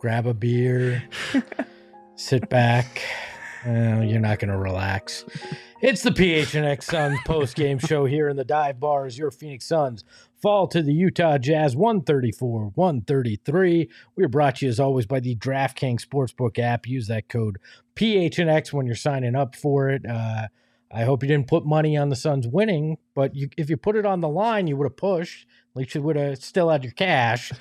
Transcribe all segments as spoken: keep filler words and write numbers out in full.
grab a beer, sit back. Uh, you're not going to relax. It's the P H N X Suns post-game show here in the dive bar as your Phoenix Suns fall to the Utah Jazz one thirty-four one thirty-three. We're brought to you as always by the DraftKings Sportsbook app. Use that code P H N X when you're signing up for it. Uh, I hope you didn't put money on the Suns winning, but you, if you put it on the line, you would have pushed. At least you would have still had your cash.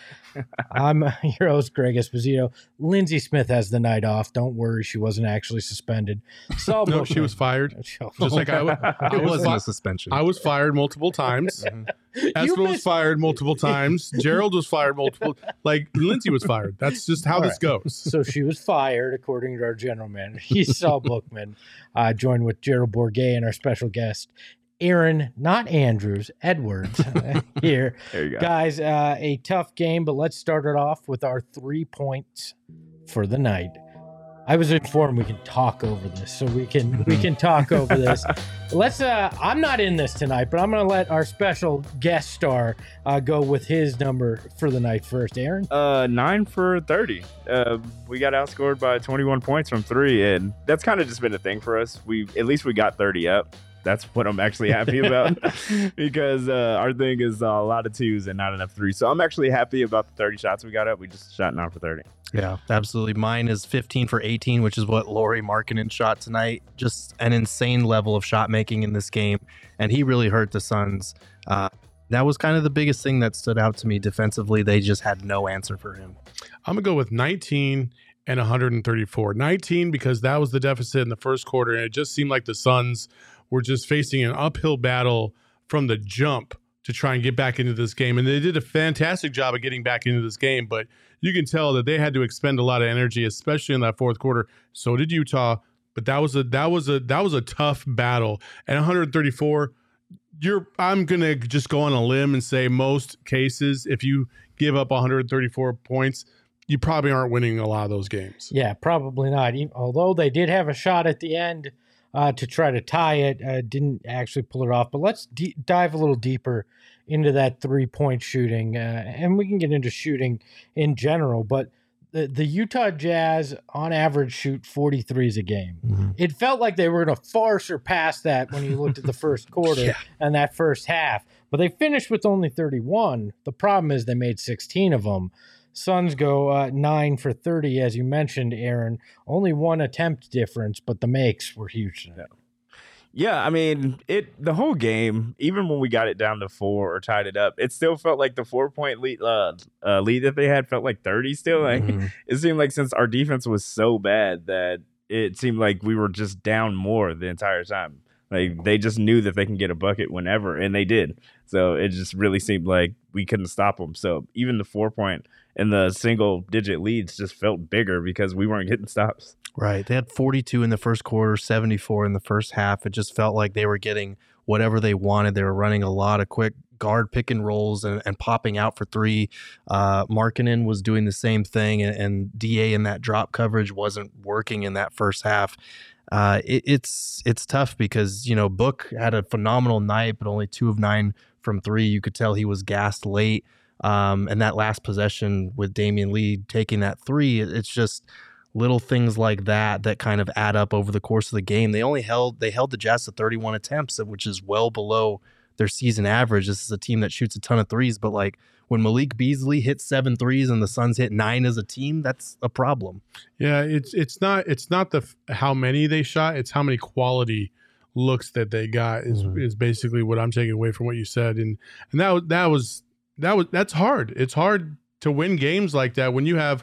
I'm your host, Greg Esposito. Lindsey Smith has the night off. Don't worry, she wasn't actually suspended. So no, she was fired. Just like I, I it was wasn't fi- a suspension. I was fired multiple times. Espo was fired multiple times. Gerald was fired multiple. Like Lindsey was fired. That's just how All this right. goes. So she was fired, according to our general manager. He's Saul Bookman, uh, joined with Gerald Bourguet and our special guest, Aaron, not Andrews, Edwards here. There you go. Guys, uh, a tough game, but let's start it off with our three points for the night. I was informed we can talk over this, so we can we can talk over this. Let's. Uh, I'm not in this tonight, but I'm going to let our special guest star uh, go with his number for the night first. Aaron, uh, nine for thirty. Uh, we got outscored by twenty-one points from three, and that's kind of just been a thing for us. We at least we got thirty up. That's what I'm actually happy about because uh, our thing is uh, a lot of twos and not enough threes. So I'm actually happy about the thirty shots we got up. We just shot nine for thirty. Yeah, absolutely. Mine is fifteen for eighteen, which is what Lauri Markkanen shot tonight. Just an insane level of shot making in this game, and he really hurt the Suns. Uh, that was kind of the biggest thing that stood out to me defensively. They just had no answer for him. I'm gonna go with nineteen and one thirty-four. nineteen because that was the deficit in the first quarter, and it just seemed like the Suns were just facing an uphill battle from the jump to try and get back into this game. And they did a fantastic job of getting back into this game, but you can tell that they had to expend a lot of energy, especially in that fourth quarter. So did Utah, but that was a that was a that was a tough battle. And one thirty-four, you're I'm gonna just go on a limb and say most cases, if you give up one thirty-four points, you probably aren't winning a lot of those games. Yeah, probably not. Even, although they did have a shot at the end uh, to try to tie it, uh, didn't actually pull it off. But let's d- dive a little deeper into that three-point shooting, uh, and we can get into shooting in general. But the, the Utah Jazz, on average, shoot forty threes a game. Mm-hmm. It felt like they were going to far surpass that when you looked at the first quarter yeah. and that first half. But they finished with only thirty-one. The problem is they made sixteen of them. Suns go uh, nine for thirty, as you mentioned, Aaron. Only one attempt difference, but the makes were huge tonight. Yeah, I mean, it the whole game, even when we got it down to four or tied it up, it still felt like the four-point lead, uh, uh, lead that they had felt like thirty still. Like, mm-hmm. It seemed like since our defense was so bad that it seemed like we were just down more the entire time. Like, they just knew that they can get a bucket whenever, and they did. So it just really seemed like we couldn't stop them. So even the four-point and the single-digit leads just felt bigger because we weren't getting stops. Right. They had forty-two in the first quarter, seventy-four in the first half. It just felt like they were getting whatever they wanted. They were running a lot of quick guard pick and rolls and, and popping out for three. Uh, Markkanen was doing the same thing, and, and D A in that drop coverage wasn't working in that first half. Uh, it, it's it's tough because, you know, Book had a phenomenal night, but only two of nine from three. You could tell he was gassed late. Um, and that last possession with Damian Lee taking that three, it's just little things like that that kind of add up over the course of the game. They only held they held the Jazz to thirty-one attempts, which is well below their season average. This is a team that shoots a ton of threes, but like when Malik Beasley hits seven threes and the Suns hit nine as a team, that's a problem. Yeah, it's it's not it's not the how many they shot, it's how many quality looks that they got is mm-hmm. is basically what I'm taking away from what you said. And and that that was that was that's hard. It's hard to win games like that when you have.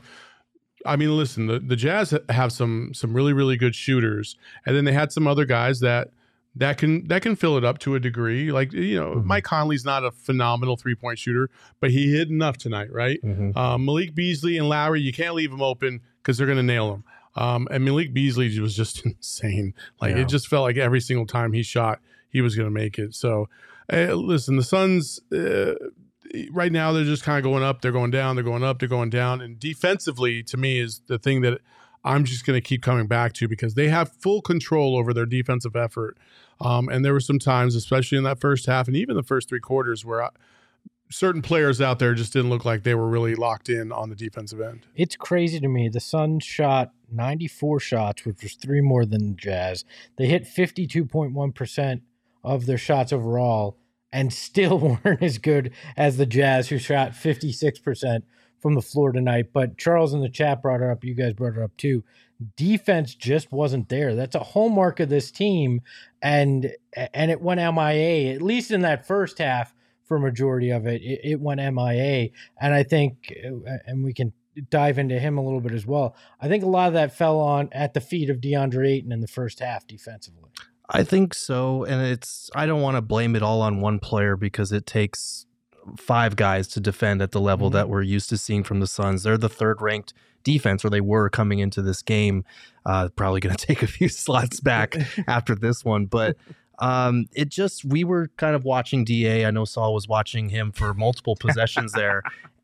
I mean, listen, the, the Jazz have some some really really good shooters, and then they had some other guys that that can that can fill it up to a degree. Like, you know, mm-hmm. Mike Conley's not a phenomenal three point shooter, but he hit enough tonight, right? Mm-hmm. Um, Malik Beasley and Lowry, you can't leave them open because they're going to nail them. Um, and Malik Beasley was just insane. Like yeah. It just felt like every single time he shot, he was going to make it. So, uh, listen, the Suns. Uh, Right now, they're just kind of going up. They're going down. They're going up. They're going down. And defensively, to me, is the thing that I'm just going to keep coming back to because they have full control over their defensive effort. Um, and there were some times, especially in that first half and even the first three quarters, where I, certain players out there just didn't look like they were really locked in on the defensive end. It's crazy to me. The Suns shot ninety-four shots, which was three more than the Jazz. They hit fifty-two point one percent of their shots overall and still weren't as good as the Jazz, who shot fifty-six percent from the floor tonight. But Charles in the chat brought it up. You guys brought it up too. Defense just wasn't there. That's a hallmark of this team, and and it went M I A, at least in that first half. For a majority of it, it, it went M I A. And I think, and we can dive into him a little bit as well, I think a lot of that fell on at the feet of DeAndre Ayton in the first half defensively. I think so. And it's, I don't want to blame it all on one player because it takes five guys to defend at the level mm-hmm. that we're used to seeing from the Suns. They're the third ranked defense, or they were coming into this game. Uh, probably going to take a few slots back after this one, but Um, it just, we were kind of watching D A. I know Saul was watching him for multiple possessions there.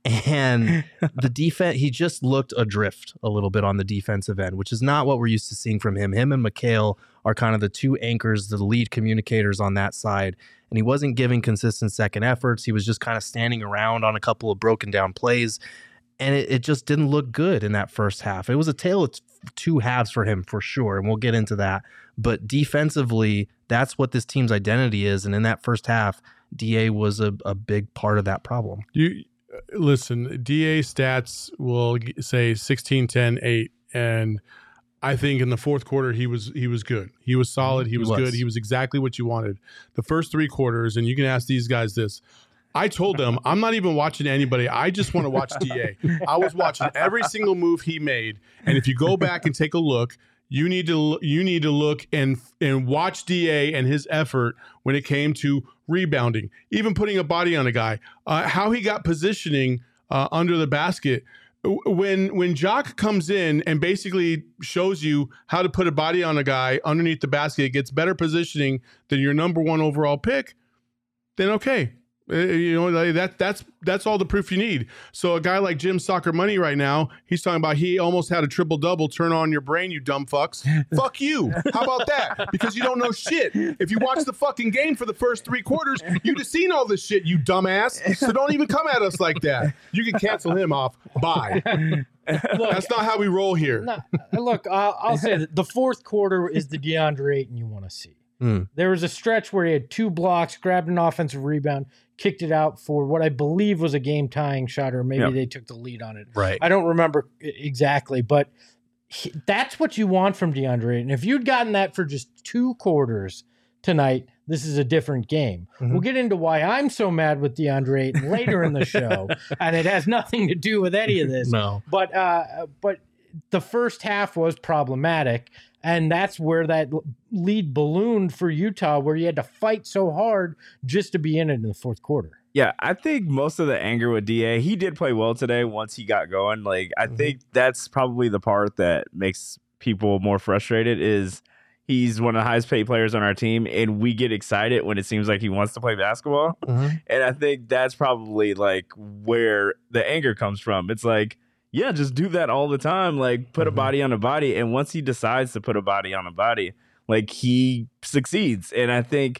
And the defense, he just looked adrift a little bit on the defensive end, which is not what we're used to seeing from him. Him and Mikal are kind of the two anchors, the lead communicators on that side. And he wasn't giving consistent second efforts. He was just kind of standing around on a couple of broken down plays. And it, it just didn't look good in that first half. It was a tale of two halves for him, for sure. And we'll get into that. But defensively, that's what this team's identity is. And in that first half, D A was a, a big part of that problem. You listen, D A stats will say sixteen, ten, eight. And I think in the fourth quarter, he was he was good. He was solid. He was, he was good. He was exactly what you wanted. The first three quarters, and you can ask these guys this. I told them, I'm not even watching anybody. I just want to watch D A. I was watching every single move he made. And if you go back and take a look, you need to you need to look and and watch D A and his effort when it came to rebounding, even putting a body on a guy, uh, how he got positioning uh, under the basket. When when Jock comes in and basically shows you how to put a body on a guy underneath the basket, gets better positioning than your number one overall pick, then okay. Uh, you know, that that's that's all the proof you need. So a guy like Jim Soccer Money right now, he's talking about he almost had a triple double. Turn on your brain, you dumb fucks. Fuck you. How about that? Because you don't know shit. If you watch the fucking game for the first three quarters, you'd have seen all this shit, you dumbass. So don't even come at us like that. You can cancel him off. Bye. Look, that's not how we roll here. No, look, I'll, I'll say that the fourth quarter is the DeAndre Ayton you want to see. Mm. There was a stretch where he had two blocks, grabbed an offensive rebound, kicked it out for what I believe was a game-tying shot, or maybe yep. they took the lead on it. Right. I don't remember exactly, but he, that's what you want from DeAndre. And if you'd gotten that for just two quarters tonight, this is a different game. Mm-hmm. We'll get into why I'm so mad with DeAndre later in the show, and it has nothing to do with any of this. No. But uh, but the first half was problematic. And that's where that lead ballooned for Utah, where you had to fight so hard just to be in it in the fourth quarter. Yeah, I think most of the anger with D A, he did play well today once he got going. Like, I mm-hmm. think that's probably the part that makes people more frustrated is he's one of the highest paid players on our team, and we get excited when it seems like he wants to play basketball. Mm-hmm. And I think that's probably, like, where the anger comes from. It's like, yeah, just do that all the time. Like, put mm-hmm. a body on a body. And once he decides to put a body on a body, like, he succeeds. And I think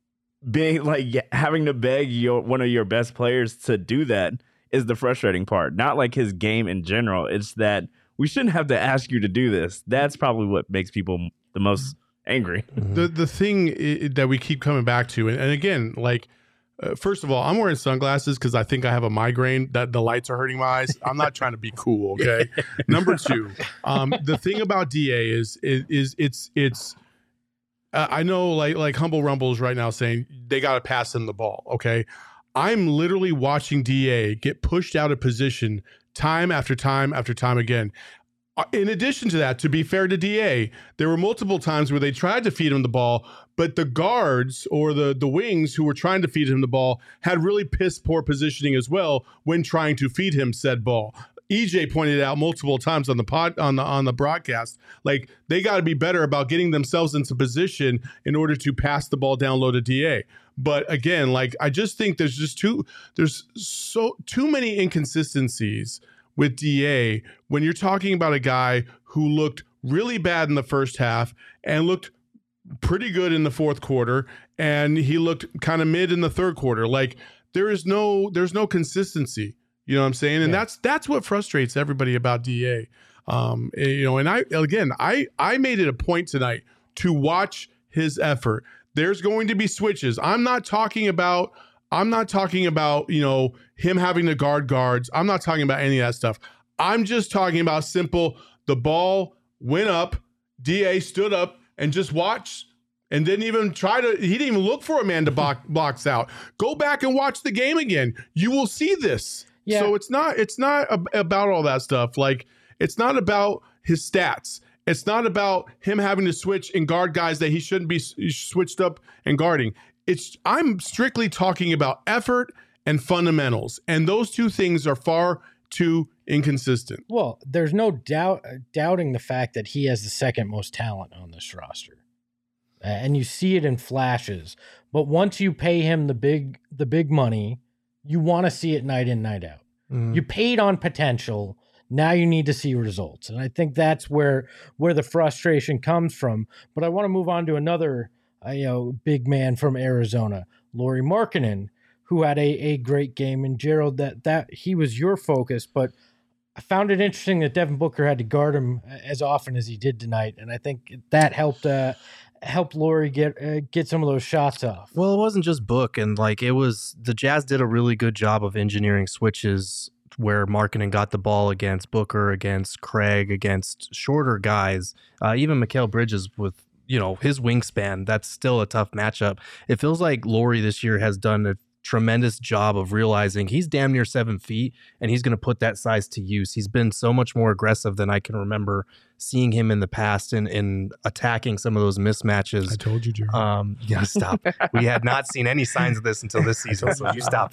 being like having to beg your one of your best players to do that is the frustrating part. Not like his game in general. It's that we shouldn't have to ask you to do this. That's probably what makes people the most angry. Mm-hmm. The the thing I- that we keep coming back to, and, and again, like, Uh, first of all, I'm wearing sunglasses because I think I have a migraine that the lights are hurting my eyes. I'm not trying to be cool, okay? Number two, um, the thing about D A is is, is it's it's. Uh, I know, like like Humble Rumbles right now saying they got to pass him the ball. Okay, I'm literally watching D A get pushed out of position time after time after time again. In addition to that, to be fair to D A, there were multiple times where they tried to feed him the ball, but the guards or the, the wings who were trying to feed him the ball had really piss poor positioning as well when trying to feed him said ball. E J pointed out multiple times on the pod on the on the broadcast, like they got to be better about getting themselves into position in order to pass the ball down low to D A. But again, like I just think there's just too there's so too many inconsistencies with D A when you're talking about a guy who looked really bad in the first half and looked pretty good in the fourth quarter, and he looked kind of mid in the third quarter. Like there is no there's no consistency. You know what I'm saying? And Yeah. that's that's what frustrates everybody about D A. Um, and, you know, and I again, I I made it a point tonight to watch his effort. There's going to be switches. I'm not talking about I'm not talking about, you know, him having to guard guards. I'm not talking about any of that stuff. I'm just talking about simple, the ball went up, D A stood up and just watched and didn't even try to, he didn't even look for a man to block, blocks out. Go back and watch the game again. You will see this. Yeah. So it's not, it's not ab- about all that stuff. Like, it's not about his stats. It's not about him having to switch and guard guys that he shouldn't be s- switched up and guarding. It's, I'm strictly talking about effort and fundamentals. And those two things are far too inconsistent. Well, there's no doubt doubting the fact that he has the second most talent on this roster. Uh, and you see it in flashes. But once you pay him the big the big money, you want to see it night in, night out. Mhm. You paid on potential. Now you need to see results. And I think that's where where the frustration comes from. But I want to move on to another uh, you know, big man from Arizona, Lauri Markkanen, who had a, a great game. And Gerald, that that he was your focus, but I found it interesting that Devin Booker had to guard him as often as he did tonight, and I think that helped uh, helped Lauri get uh, get some of those shots off. Well, it wasn't just Book, and like it was the Jazz did a really good job of engineering switches where Markkanen got the ball against Booker, against Craig, against shorter guys, uh, even Mikal Bridges with, you know, his wingspan. That's still a tough matchup. It feels like Lauri this year has done a tremendous job of realizing he's damn near seven feet and he's going to put that size to use. He's been so much more aggressive than I can remember seeing him in the past in, in attacking some of those mismatches. I told you, Jerry. Um, yeah, stop. We had not seen any signs of this until this season, so you stop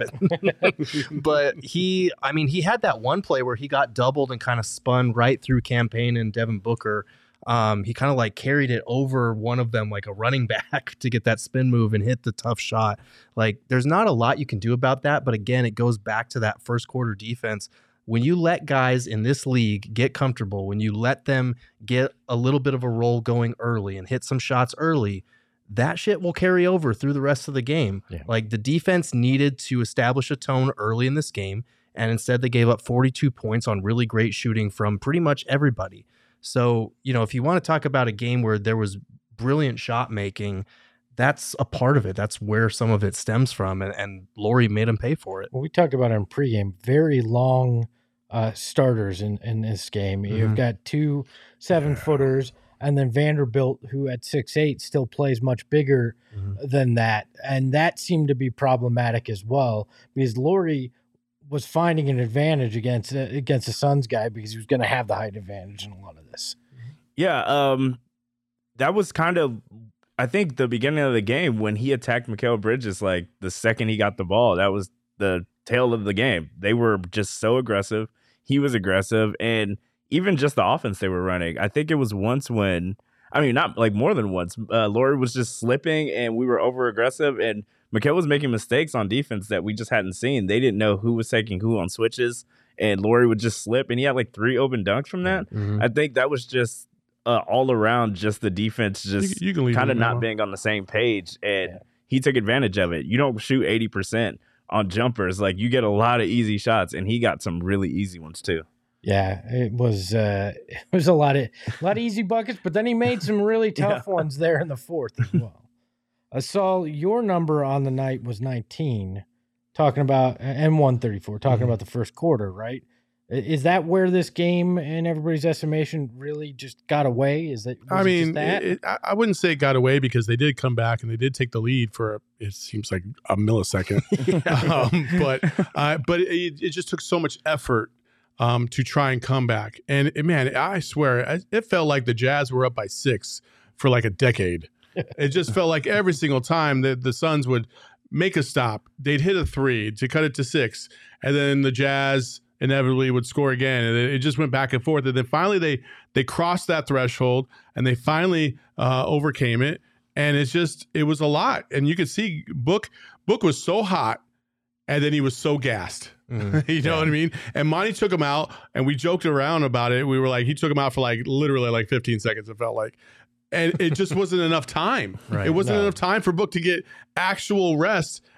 it. But he, I mean, he had that one play where he got doubled and kind of spun right through Campaign and Devin Booker. Um, he kind of like carried it over one of them like a running back to get that spin move and hit the tough shot. Like, there's not a lot you can do about that. But again, it goes back to that first quarter defense. When you let guys in this league get comfortable, when you let them get a little bit of a roll going early and hit some shots early, that shit will carry over through the rest of the game. Yeah. Like, the defense needed to establish a tone early in this game, and instead they gave up forty-two points on really great shooting from pretty much everybody. So, you know, if you want to talk about a game where there was brilliant shot making, that's a part of it. That's where some of it stems from. And, and Lauri made him pay for it. Well, we talked about it in pregame, very long uh, starters in, in this game. Mm-hmm. You've got two seven footers, and then Vanderbilt, who at six eight still plays much bigger Mm-hmm. than that. And that seemed to be problematic as well, because Lauri was finding an advantage against uh, against the Suns guy because he was going to have the height advantage in a lot of this. Yeah, um, that was kind of, I think, the beginning of the game when he attacked Mikal Bridges. Like, the second he got the ball, that was the tail of the game. They were just so aggressive. He was aggressive, and even just the offense they were running. I think it was once when, I mean, not like more than once, uh, Lauri was just slipping, and we were over aggressive, and Mikal was making mistakes on defense that we just hadn't seen. They didn't know who was taking who on switches, and Lauri would just slip, and he had like three open dunks from that. Mm-hmm. I think that was just uh, all around, just the defense just You- you can leave kind it of not alone. being on the same page, and Yeah. he took advantage of it. You don't shoot eighty percent on jumpers. Like, you get a lot of easy shots, and he got some really easy ones too. Yeah, it was uh, it was a lot of a lot of easy buckets, but then he made some really tough ones there in the fourth as well. I saw your number on the night was nineteen, talking about and one thirty-four, talking Mhm. about the first quarter, right? I- Is that where this game, in everybody's estimation, really just got away? Is that? was I it just mean, that? it, I I wouldn't say it got away because they did come back and they did take the lead for it seems like a millisecond. um, but uh, but it, it just took so much effort um, to try and come back. And it, man, I swear, I- it felt like the Jazz were up by six for like a decade. It just felt like every single time that the Suns would make a stop, they'd hit a three to cut it to six, and then the Jazz inevitably would score again, and it just went back and forth. And then finally, they they crossed that threshold, and they finally uh, overcame it. And it's just it was a lot, and you could see Book Book was so hot, and then he was so gassed. Mm, you know yeah. what I mean? And Monty took him out, and we joked around about it. We were like, he took him out for like literally like fifteen seconds. It felt like. And it just wasn't enough time. Right. It wasn't No. enough time for Book to get actual rest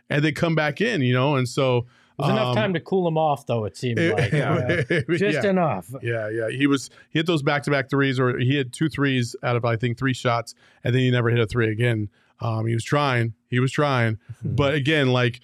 and they come back in, you know, and so. It was enough um, time to cool him off, though, it seemed like. yeah. Uh, just yeah. enough. Yeah, yeah. He was he hit those back-to-back threes, or he had two threes out of, I think, three shots, and then he never hit a three again. Um, he was trying. He was trying. Mm-hmm. But again, like,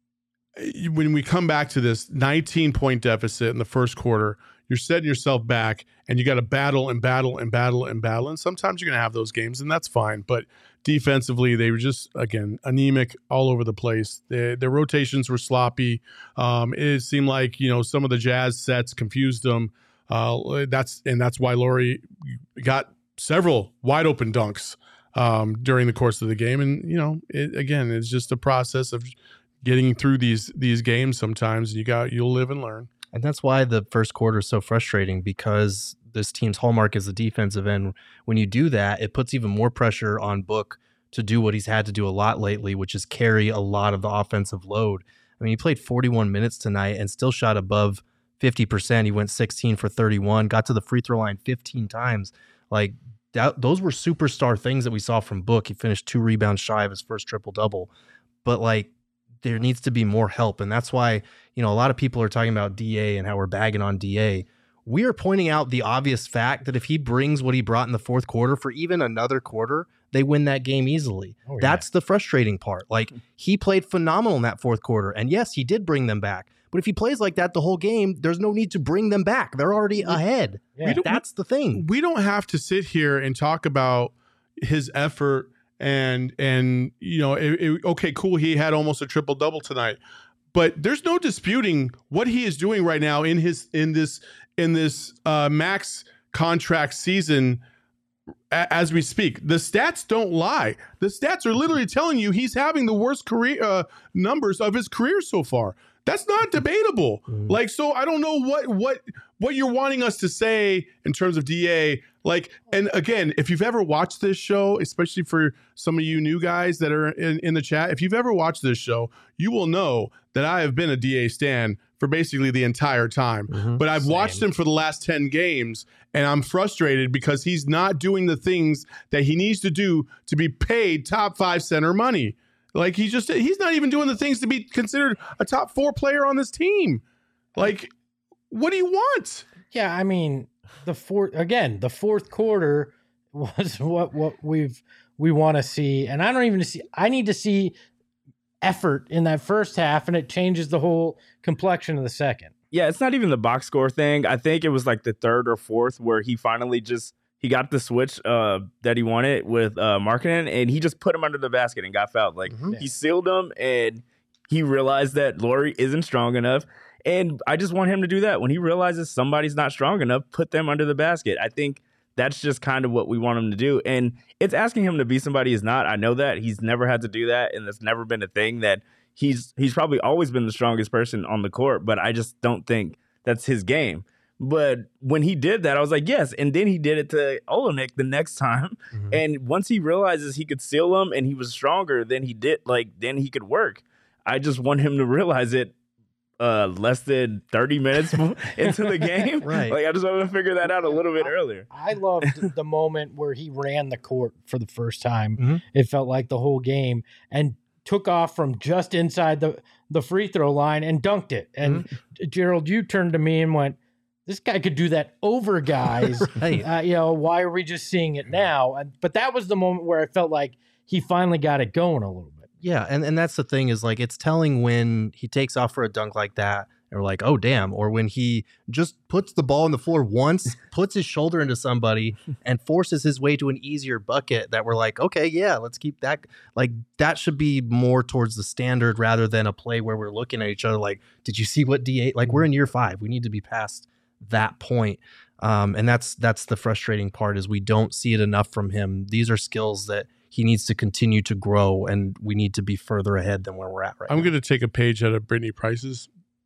when we come back to this nineteen-point deficit in the first quarter, you're setting yourself back, and you got to battle and battle and battle and battle. And sometimes you're going to have those games, and that's fine. But defensively, they were just, again, anemic all over the place. Their, their rotations were sloppy. Um, it seemed like, you know, some of the Jazz sets confused them. Uh, that's and that's why Lauri got several wide open dunks um, during the course of the game. And, you know, it, again, it's just a process of getting through these these games sometimes. You got you'll live and learn. And that's why the first quarter is so frustrating, because this team's hallmark is the defensive end. When you do that, it puts even more pressure on Book to do what he's had to do a lot lately, which is carry a lot of the offensive load. I mean, he played forty-one minutes tonight and still shot above fifty percent. He went sixteen for thirty-one, got to the free throw line fifteen times. Like, that, those were superstar things that we saw from Book. He finished two rebounds shy of his first triple-double. But, like, there needs to be more help. And that's why, you know, a lot of people are talking about D A and how we're bagging on D A. We are pointing out the obvious fact that if he brings what he brought in the fourth quarter for even another quarter, they win that game easily. Oh, yeah. That's the frustrating part. Like, he played phenomenal in that fourth quarter. And yes, he did bring them back. But if he plays like that the whole game, there's no need to bring them back. They're already ahead. Yeah. That's the thing. We don't have to sit here and talk about his effort and, and you know, it, it, okay, cool, he had almost a triple-double tonight. But there's no disputing what he is doing right now in his in this in this uh, max contract season a- as we speak. The stats don't lie. The stats are literally telling you he's having the worst career uh, numbers of his career so far. That's not debatable. Mm-hmm. Like, so I don't know what what what you're wanting us to say in terms of D A. Like, and again, if you've ever watched this show, especially for some of you new guys that are in, in the chat, if you've ever watched this show, you will know that I have been a D A stan for basically the entire time. Mm-hmm. But I've Same. watched him for the last ten games, and I'm frustrated because he's not doing the things that he needs to do to be paid top five center money. Like, he just, he's not even doing the things to be considered a top four player on this team. Like, what do you want? Yeah, I mean, the fourth, again, the fourth quarter was what, what we've, we want to see. And I don't even see, I need to see effort in that first half, and it changes the whole complexion of the second. Yeah, it's not even the box score thing. I think it was like the third or fourth where he finally just, he got the switch uh, that he wanted with uh, Markkanen, and he just put him under the basket and got fouled. Like, mm-hmm. he sealed him, and he realized that Lauri isn't strong enough. And I just want him to do that. When he realizes somebody's not strong enough, put them under the basket. I think that's just kind of what we want him to do. And it's asking him to be somebody he's not. I know that. He's never had to do that, and that's never been a thing. That he's he's probably always been the strongest person on the court, but I just don't think that's his game. But when he did that, I was like, yes. And then he did it to Olynyk the next time. Mm-hmm. And once he realizes he could seal him and he was stronger than he did, like, then he could work. I just want him to realize it uh, less than thirty minutes into the game. Right. Like, I just wanted to figure that out a little bit earlier. I loved the moment where he ran the court for the first time. Mm-hmm. It felt like the whole game, and took off from just inside the, the free throw line and dunked it. And mm-hmm. Gerald, you turned to me and went, this guy could do that over guys. Right. Uh, you know, why are we just seeing it now? And, but that was the moment where I felt like he finally got it going a little bit. Yeah, and, and that's the thing is, like, it's telling when he takes off for a dunk like that, and we're like, oh, damn. Or when he just puts the ball on the floor once, puts his shoulder into somebody, and forces his way to an easier bucket that we're like, okay, yeah, let's keep that. Like, that should be more towards the standard rather than a play where we're looking at each other like, did you see what D eight? Like, we're in year five. We need to be past that point. Um, and that's that's the frustrating part is we don't see it enough from him. These are skills that he needs to continue to grow, and we need to be further ahead than where we're at right I'm now. going to take a page out of Brittany Price's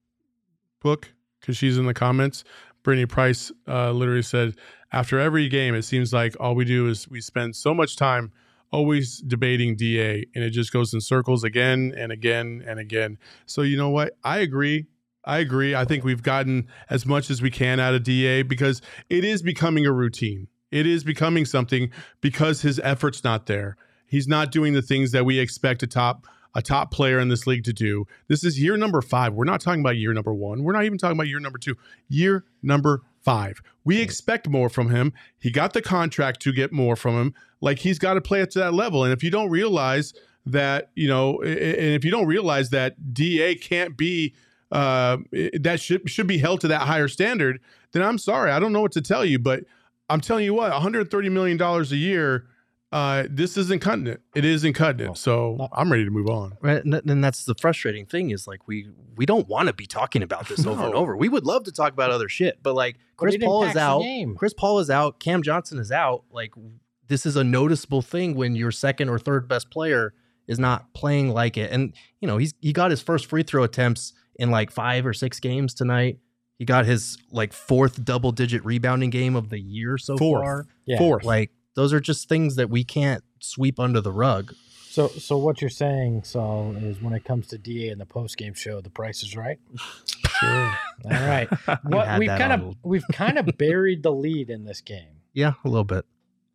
book because she's in the comments. Brittany Price uh, literally said, after every game, it seems like all we do is we spend so much time always debating D A, and it just goes in circles again and again and again. So you know what? I agree. I agree. I think we've gotten as much as we can out of D A because it is becoming a routine. It is becoming something because his effort's not there. He's not doing the things that we expect a top a top player in this league to do. This is year number five. We're not talking about year number one. We're not even talking about year number two. Year number five. We expect more from him. He got the contract to get more from him. Like, he's got to play it to that level. And if you don't realize that, you know, and if you don't realize that D A can't be, uh, that should should be held to that higher standard, then I'm sorry. I don't know what to tell you, but I'm telling you what, one hundred thirty million dollars a year, uh, this isn't cutting it. It isn't cutting it. So I'm ready to move on. Right, and, and that's the frustrating thing is like we we don't want to be talking about this over No. and over. We would love to talk about other shit, but like But Chris it Paul is impacts the out. game. Chris Paul is out. Cam Johnson is out. Like, this is a noticeable thing when your second or third best player is not playing like it. And you know, he's he got his first free throw attempts in like five or six games tonight. He got his like fourth double digit rebounding game of the year so Fourth. far. Yeah. Fourth. Like, those are just things that we can't sweep under the rug. So, so what you're saying, Saul, is when it comes to D A in the post game show, the price is right. Sure. All right. What had we've that kind of on. we've kind of buried the lead in this game. Yeah, a little bit.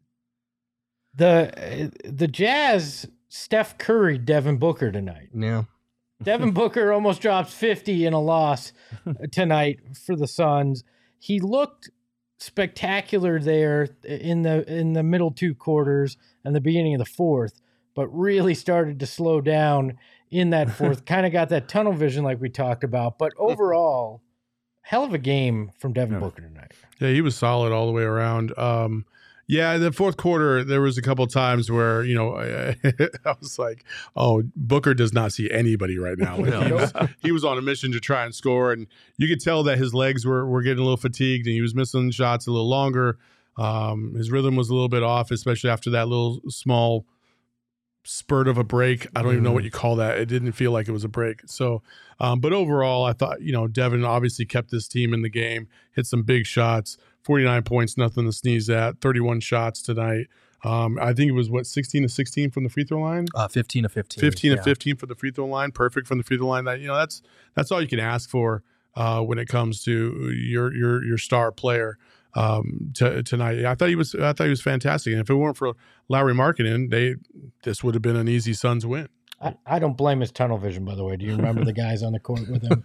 The the Jazz, Steph Curry, Devin Booker tonight. Yeah. Devin Booker almost drops fifty in a loss tonight for the Suns. He looked spectacular there in the in the middle two quarters and the beginning of the fourth, but really started to slow down in that fourth. Kind of got that tunnel vision like we talked about, but overall, hell of a game from Devin Yeah. Booker tonight. Yeah, he was solid all the way around. Um, yeah, the fourth quarter, there was a couple of times where, you know, I, I was like, oh, Booker does not see anybody right now. Like, No. he, was, he was on a mission to try and score, and you could tell that his legs were, were getting a little fatigued, and he was missing shots a little longer. Um, his rhythm was a little bit off, especially after that little small spurt of a break. I don't even know what you call that. It didn't feel like it was a break. So, um, but overall, I thought, you know, Devin obviously kept this team in the game, hit some big shots, forty-nine points, nothing to sneeze at, thirty-one shots tonight. Um, I think it was what, sixteen to sixteen from the free throw line? Uh, fifteen to fifteen. fifteen yeah. to fifteen for the free throw line. Perfect from the free throw line. That, you know, that's, that's all you can ask for, uh, when it comes to your, your, your star player. Um, to, tonight, I thought he was, I thought he was fantastic. And if it weren't for Lowry Markkanen, they, this would have been an easy Suns win. I, I don't blame his tunnel vision, by the way. Do you remember the guys on the court with him?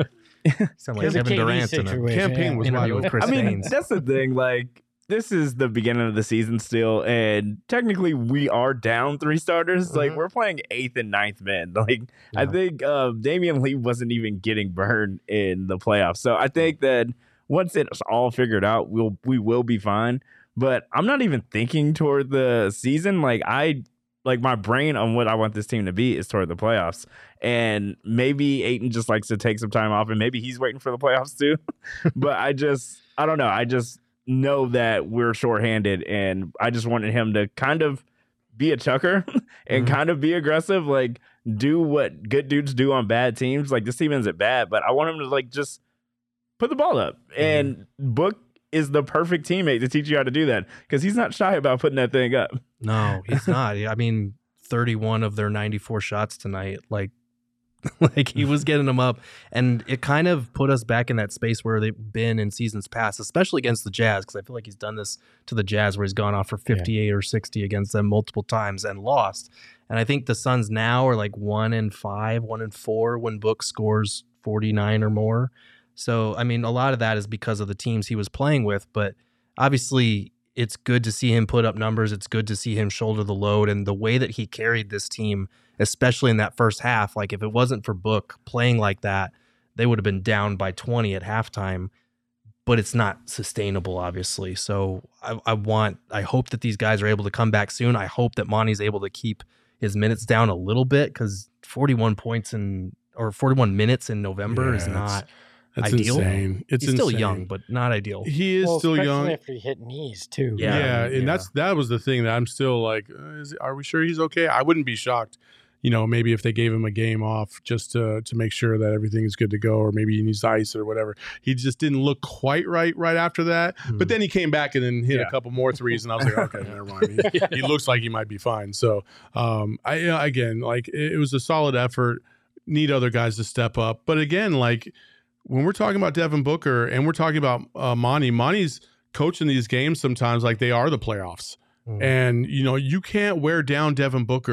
Sound like It was a Kevin K D Durant in a situation, campaign yeah. was interview wide with open. Chris I mean, Haynes. that's the thing. Like, this is the beginning of the season still, and technically we are down three starters. Like, Mhm. we're playing eighth and ninth men. Like, I Yeah. think uh, Damian Lee wasn't even getting burned in the playoffs. So I think that once it's all figured out, we'll we will be fine. But I'm not even thinking toward the season. Like, I like my brain on what I want this team to be is toward the playoffs. And maybe Ayton just likes to take some time off, and maybe he's waiting for the playoffs too. But I just, I don't know. I just know that we're shorthanded, and I just wanted him to kind of be a chucker and Mhm. kind of be aggressive, like do what good dudes do on bad teams. Like, this team isn't bad, but I want him to like just put the ball up. And Book is the perfect teammate to teach you how to do that, because he's not shy about putting that thing up. No, he's not. I mean, thirty-one of their ninety-four shots tonight, like, like he was getting them up, and it kind of put us back in that space where they've been in seasons past, especially against the Jazz, because I feel like he's done this to the Jazz where he's gone off for fifty-eight or sixty against them multiple times and lost. And I think the Suns now are like one and five, one and four when Book scores forty-nine or more. So, I mean, a lot of that is because of the teams he was playing with, but obviously it's good to see him put up numbers. It's good to see him shoulder the load, and the way that he carried this team, especially in that first half. Like, if it wasn't for Book playing like that, they would have been down by twenty at halftime, but it's not sustainable, obviously. So I, I want, I hope that these guys are able to come back soon. I hope that Monty's able to keep his minutes down a little bit, because forty-one points in, or forty-one minutes in November Yeah, is it's- not That's ideal. insane. It's He's still insane. young, but not ideal. He is Well, still especially young. after he hit knees too. Yeah. Yeah, and yeah. that's that was the thing that I'm still like, uh, is, are we sure he's okay? I wouldn't be shocked, you know, maybe if they gave him a game off just to to make sure that everything is good to go, or maybe he needs ice or whatever. He just didn't look quite right right after that. Hmm. But then he came back and then hit Yeah. a couple more threes, and I was like, okay, never mind. He, he looks like he might be fine. So, um, I you know, again, like it, it was a solid effort. Need other guys to step up, but again, like, when we're talking about Devin Booker and we're talking about uh, Monty, Monty's coaching these games sometimes like they are the playoffs. Mm. And, you know, you can't wear down Devin Booker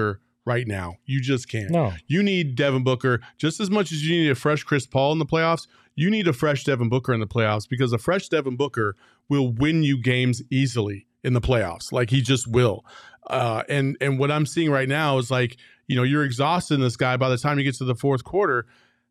right now. You just can't. No. You need Devin Booker just as much as you need a fresh Chris Paul in the playoffs. You need a fresh Devin Booker in the playoffs because a fresh Devin Booker will win you games easily in the playoffs. Like he just will. Uh, and and what I'm seeing right now is like, you know, you're exhausting this guy by the time you get to the fourth quarter.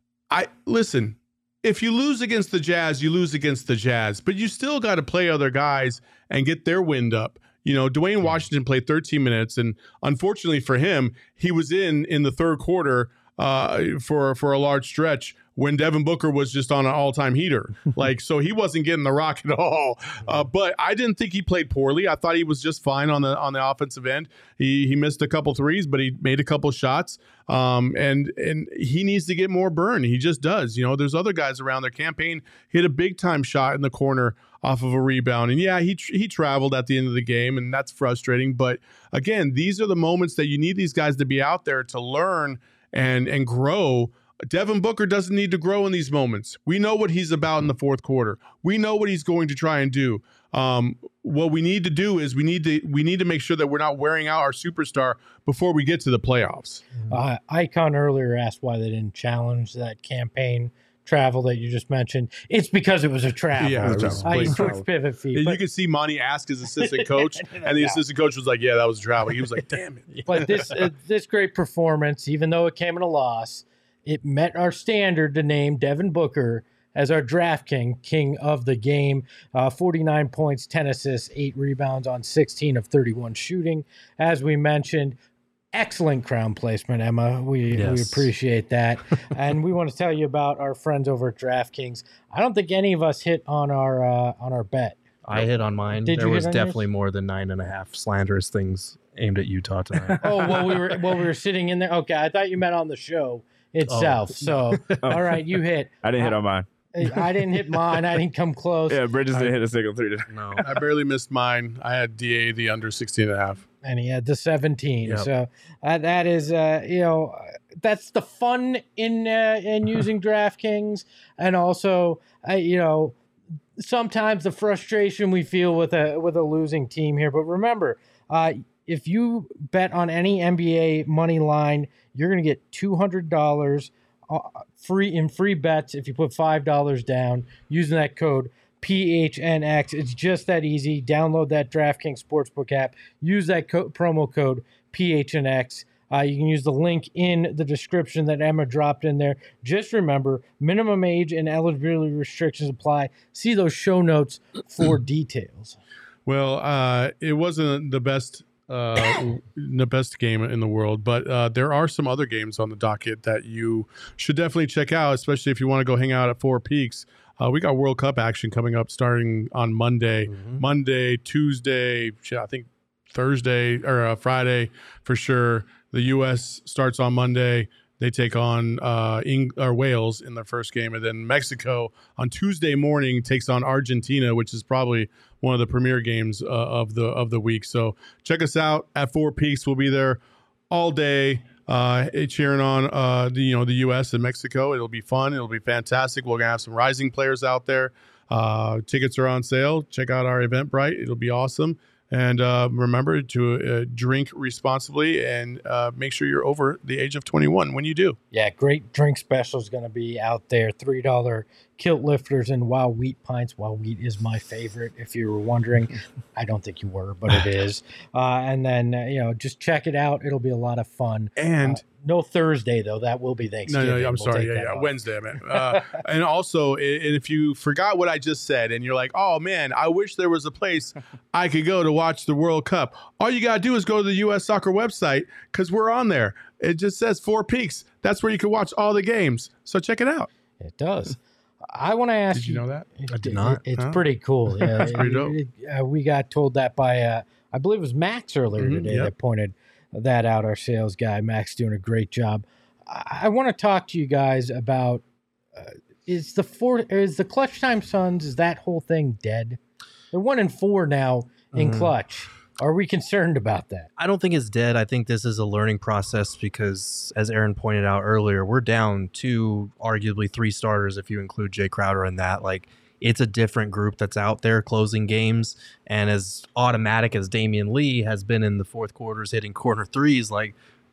I listen, if you lose against the Jazz, you lose against the Jazz, but you still got to play other guys and get their wind up. You know, Dwayne Washington played thirteen minutes, and unfortunately for him, he was in in the third quarter uh, for for a large stretch when Devin Booker was just on an all-time heater. Like, so he wasn't getting the rock at all. Uh, but I didn't think he played poorly. I thought he was just fine on the on the offensive end. He he missed a couple threes, but he made a couple shots. Um, and and he needs to get more burn. He just does. You know, there's other guys around there. Campaign hit a big-time shot in the corner off of a rebound. And yeah, he he traveled at the end of the game, and that's frustrating. But again, these are the moments that you need these guys to be out there to learn and and grow. Devin Booker doesn't need to grow in these moments. We know what he's about in the fourth quarter. We know what he's going to try and do. Um, what we need to do is we need to we need to make sure that we're not wearing out our superstar before we get to the playoffs. Uh, Icon earlier asked why they didn't challenge that campaign travel that you just mentioned. It's because it was a travel. Yeah, it was a I travel. switched pivot feet. And but, you could see Monty ask his assistant coach, and the Yeah. assistant coach was like, "Yeah, that was a travel." He was like, "Damn it!" but this uh, this great performance, even though it came in a loss, it met our standard to name Devin Booker as our draft king, king of the game. Uh, forty-nine points, ten assists, eight rebounds on sixteen of thirty-one shooting. As we mentioned, excellent crown placement, Emma. We, we Yes. appreciate that. And we want to tell you about our friends over at DraftKings. I don't think any of us hit on our uh, on our bet. I hit on mine. Did there you hit was on definitely yours? more than nine and a half slanderous things aimed at Utah tonight. Oh, while we were while we were sitting in there. Okay, I thought you meant on the show itself. So, all right, you hit. I didn't hit on mine. I didn't hit mine. I didn't come close. Yeah, Bridges didn't hit a single three today. No. I barely missed mine. I had D A the under sixteen and a half. And he had the seventeen. Yep. So uh, that is, uh, you know, uh, that's the fun in uh, in using DraftKings, and also, uh, you know, sometimes the frustration we feel with a with a losing team here. But remember, uh, if you bet on any N B A money line, you're going to get two hundred dollars uh, free in free bets if you put five dollars down using that code P H N X. It's just that easy. Download that DraftKings Sportsbook app. Use that co- promo code P H N X. Uh, you can use the link in the description that Emma dropped in there. Just remember, minimum age and eligibility restrictions apply. See those show notes for details. Well, uh, it wasn't the best uh, the best game in the world, but uh, there are some other games on the docket that you should definitely check out, especially if you want to go hang out at Four Peaks. Uh, we got World Cup action coming up starting on Monday, Mhm. Monday, Tuesday, shit, I think Thursday or uh, Friday for sure. The U S starts on Monday. They take on uh, Eng- or Wales in their first game, and then Mexico on Tuesday morning takes on Argentina, which is probably one of the premier games uh, of the of the week. So check us out at Four Peaks. We'll be there all day, uh, cheering on uh, the you know the U S and Mexico. It'll be fun. It'll be fantastic. We're gonna have some rising players out there. Uh, tickets are on sale. Check out our Eventbrite. It'll be awesome. And uh, remember to uh, drink responsibly and uh, make sure you're over the age of twenty-one when you do. Yeah, great drink special is going to be out there. three dollar kilt lifters and Wild Wheat pints. Wild Wheat is my favorite, if you were wondering. I don't think you were, but it is. Uh, and then, uh, you know, just check it out. It'll be a lot of fun. And Uh, no Thursday, though. That will be no, Thanksgiving. no, I'm We'll sorry. take Yeah, that yeah, off. Wednesday, man. Uh, and also, i- and if you forgot what I just said, and you're like, "Oh man, I wish there was a place I could go to watch the World Cup." All you gotta do is go to the U S Soccer website because we're on there. It just says Four Peaks. That's where you can watch all the games. So check it out. It does. I want to ask Did you know that? It- I did it- not. It's Huh? pretty cool. Yeah, That's pretty it- dope. it- uh, we got told that by, uh, I believe it was Max earlier Mhm, today yep. that pointed that out. Our sales guy, Max, doing a great job. I, I want to talk to you guys about uh, is the four is the Clutch Time Suns, is that whole thing dead? They're one and four now in Mhm. clutch. Are we concerned about that? I don't think it's dead. I think this is a learning process because, as Aaron pointed out earlier, we're down two, arguably three starters if you include Jay Crowder in that. Like, it's a different group that's out there closing games. And as automatic as Damian Lee has been in the fourth quarters hitting corner threes, like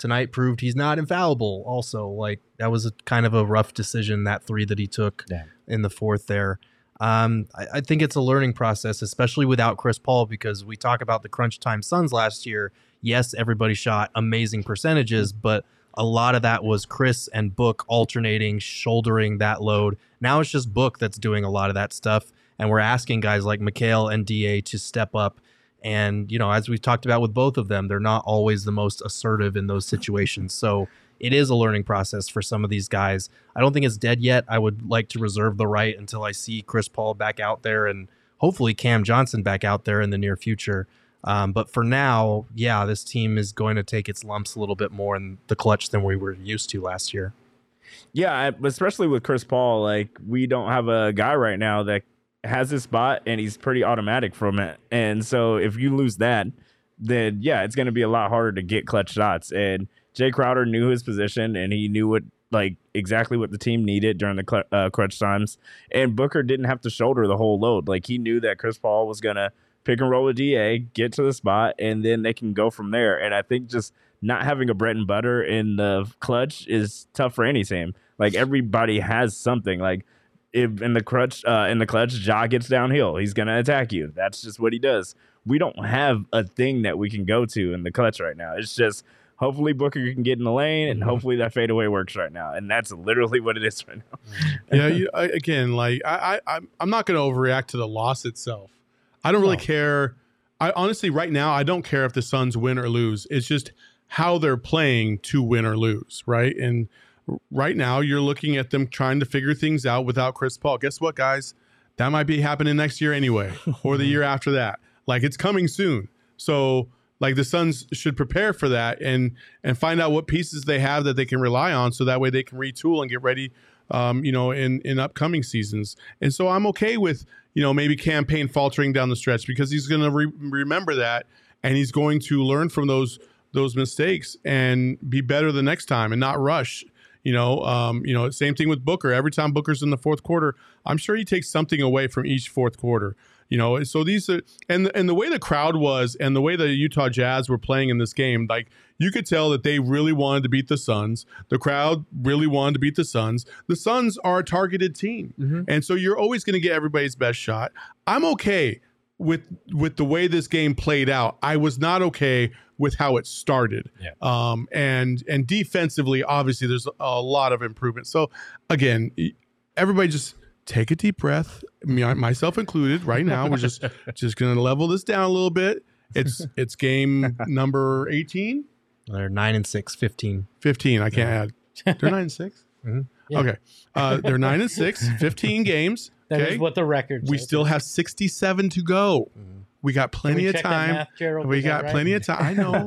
tonight proved he's not infallible. Also, like that was a kind of a rough decision, that three that he took Yeah. in the fourth there. Um, I, I think it's a learning process, especially without Chris Paul, because we talk about the crunch time Suns last year. Yes, everybody shot amazing percentages, but a lot of that was Chris and Book alternating, shouldering that load. Now it's just Book that's doing a lot of that stuff, and we're asking guys like Mikal and D A to step up. And, you know, as we've talked about with both of them, they're not always the most assertive in those situations. So it is a learning process for some of these guys. I don't think it's dead yet. I would like to reserve the right until I see Chris Paul back out there and hopefully Cam Johnson back out there in the near future. Um, but for now, yeah, this team is going to take its lumps a little bit more in the clutch than we were used to last year. Yeah, especially with Chris Paul, like we don't have a guy right now that has his spot and he's pretty automatic from it. And so if you lose that, then yeah, it's going to be a lot harder to get clutch shots. And Jay Crowder knew his position and he knew what like exactly what the team needed during the cl- uh, clutch times. And Booker didn't have to shoulder the whole load. Like he knew that Chris Paul was going to pick and roll with D A, get to the spot, and then they can go from there. And I think just not having a bread and butter in the clutch is tough for any team. Like everybody has something. Like if in the clutch, uh, in the clutch, Ja gets downhill, he's gonna attack you. That's just what he does. We don't have a thing that we can go to in the clutch right now. It's just hopefully Booker can get in the lane, and hopefully that fadeaway works right now. And that's literally what it is right now. Yeah, you, I, again, like I, I, I'm not going to overreact to the loss itself. I don't really No. care. I honestly, right now, I don't care if the Suns win or lose. It's just how they're playing to win or lose, right? And right now, you're looking at them trying to figure things out without Chris Paul. Guess what, guys? That might be happening next year anyway, or the year after that. Like it's coming soon. So, like the Suns should prepare for that and and find out what pieces they have that they can rely on, so that way they can retool and get ready, um, you know, in in upcoming seasons. And so I'm okay with, you know, maybe campaign faltering down the stretch because he's going to re- remember that and he's going to learn from those those mistakes and be better the next time and not rush. You know, um, you know, same thing with Booker. Every time Booker's in the fourth quarter, I'm sure he takes something away from each fourth quarter. You know, so these are and and the way the crowd was and the way the Utah Jazz were playing in this game, like you could tell that they really wanted to beat the Suns. The crowd really wanted to beat the Suns. The Suns are a targeted team, mm-hmm. and so you're always going to get everybody's best shot. I'm okay with with the way this game played out. I was not okay with how it started. Yeah. Um, and and defensively, obviously, there's a lot of improvement. So again, everybody just take a deep breath, me, myself included. Right now, we're just just going to level this down a little bit. It's it's game number eighteen. They're nine and six, fifteen. fifteen. I can't add. They're nine and six. Mm-hmm. Yeah. Okay, uh, they're nine and six. fifteen games. That okay? is what the record. We says. still have sixty-seven to go. Mm-hmm. We got plenty we of check that time. math, Gerald? We Is that got right? plenty of time. I know.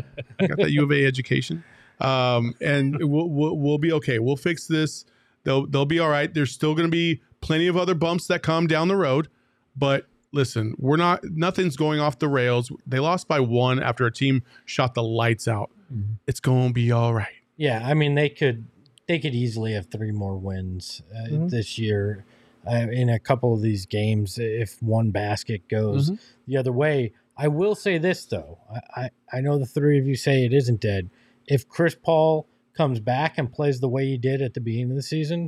I got that U of A education, um, and we'll, we'll we'll be okay. We'll fix this. They'll they'll be all right. There's still going to be plenty of other bumps that come down the road, but listen, we're not. Nothing's going off the rails. They lost by one after a team shot the lights out. Mm-hmm. It's going to be all right. Yeah, I mean they could they could easily have three more wins uh, Mm-hmm. this year uh, in a couple of these games if one basket goes Mm-hmm. the other way. I will say this though, I, I I know the three of you say it isn't dead. If Chris Paul comes back and plays the way he did at the beginning of the season,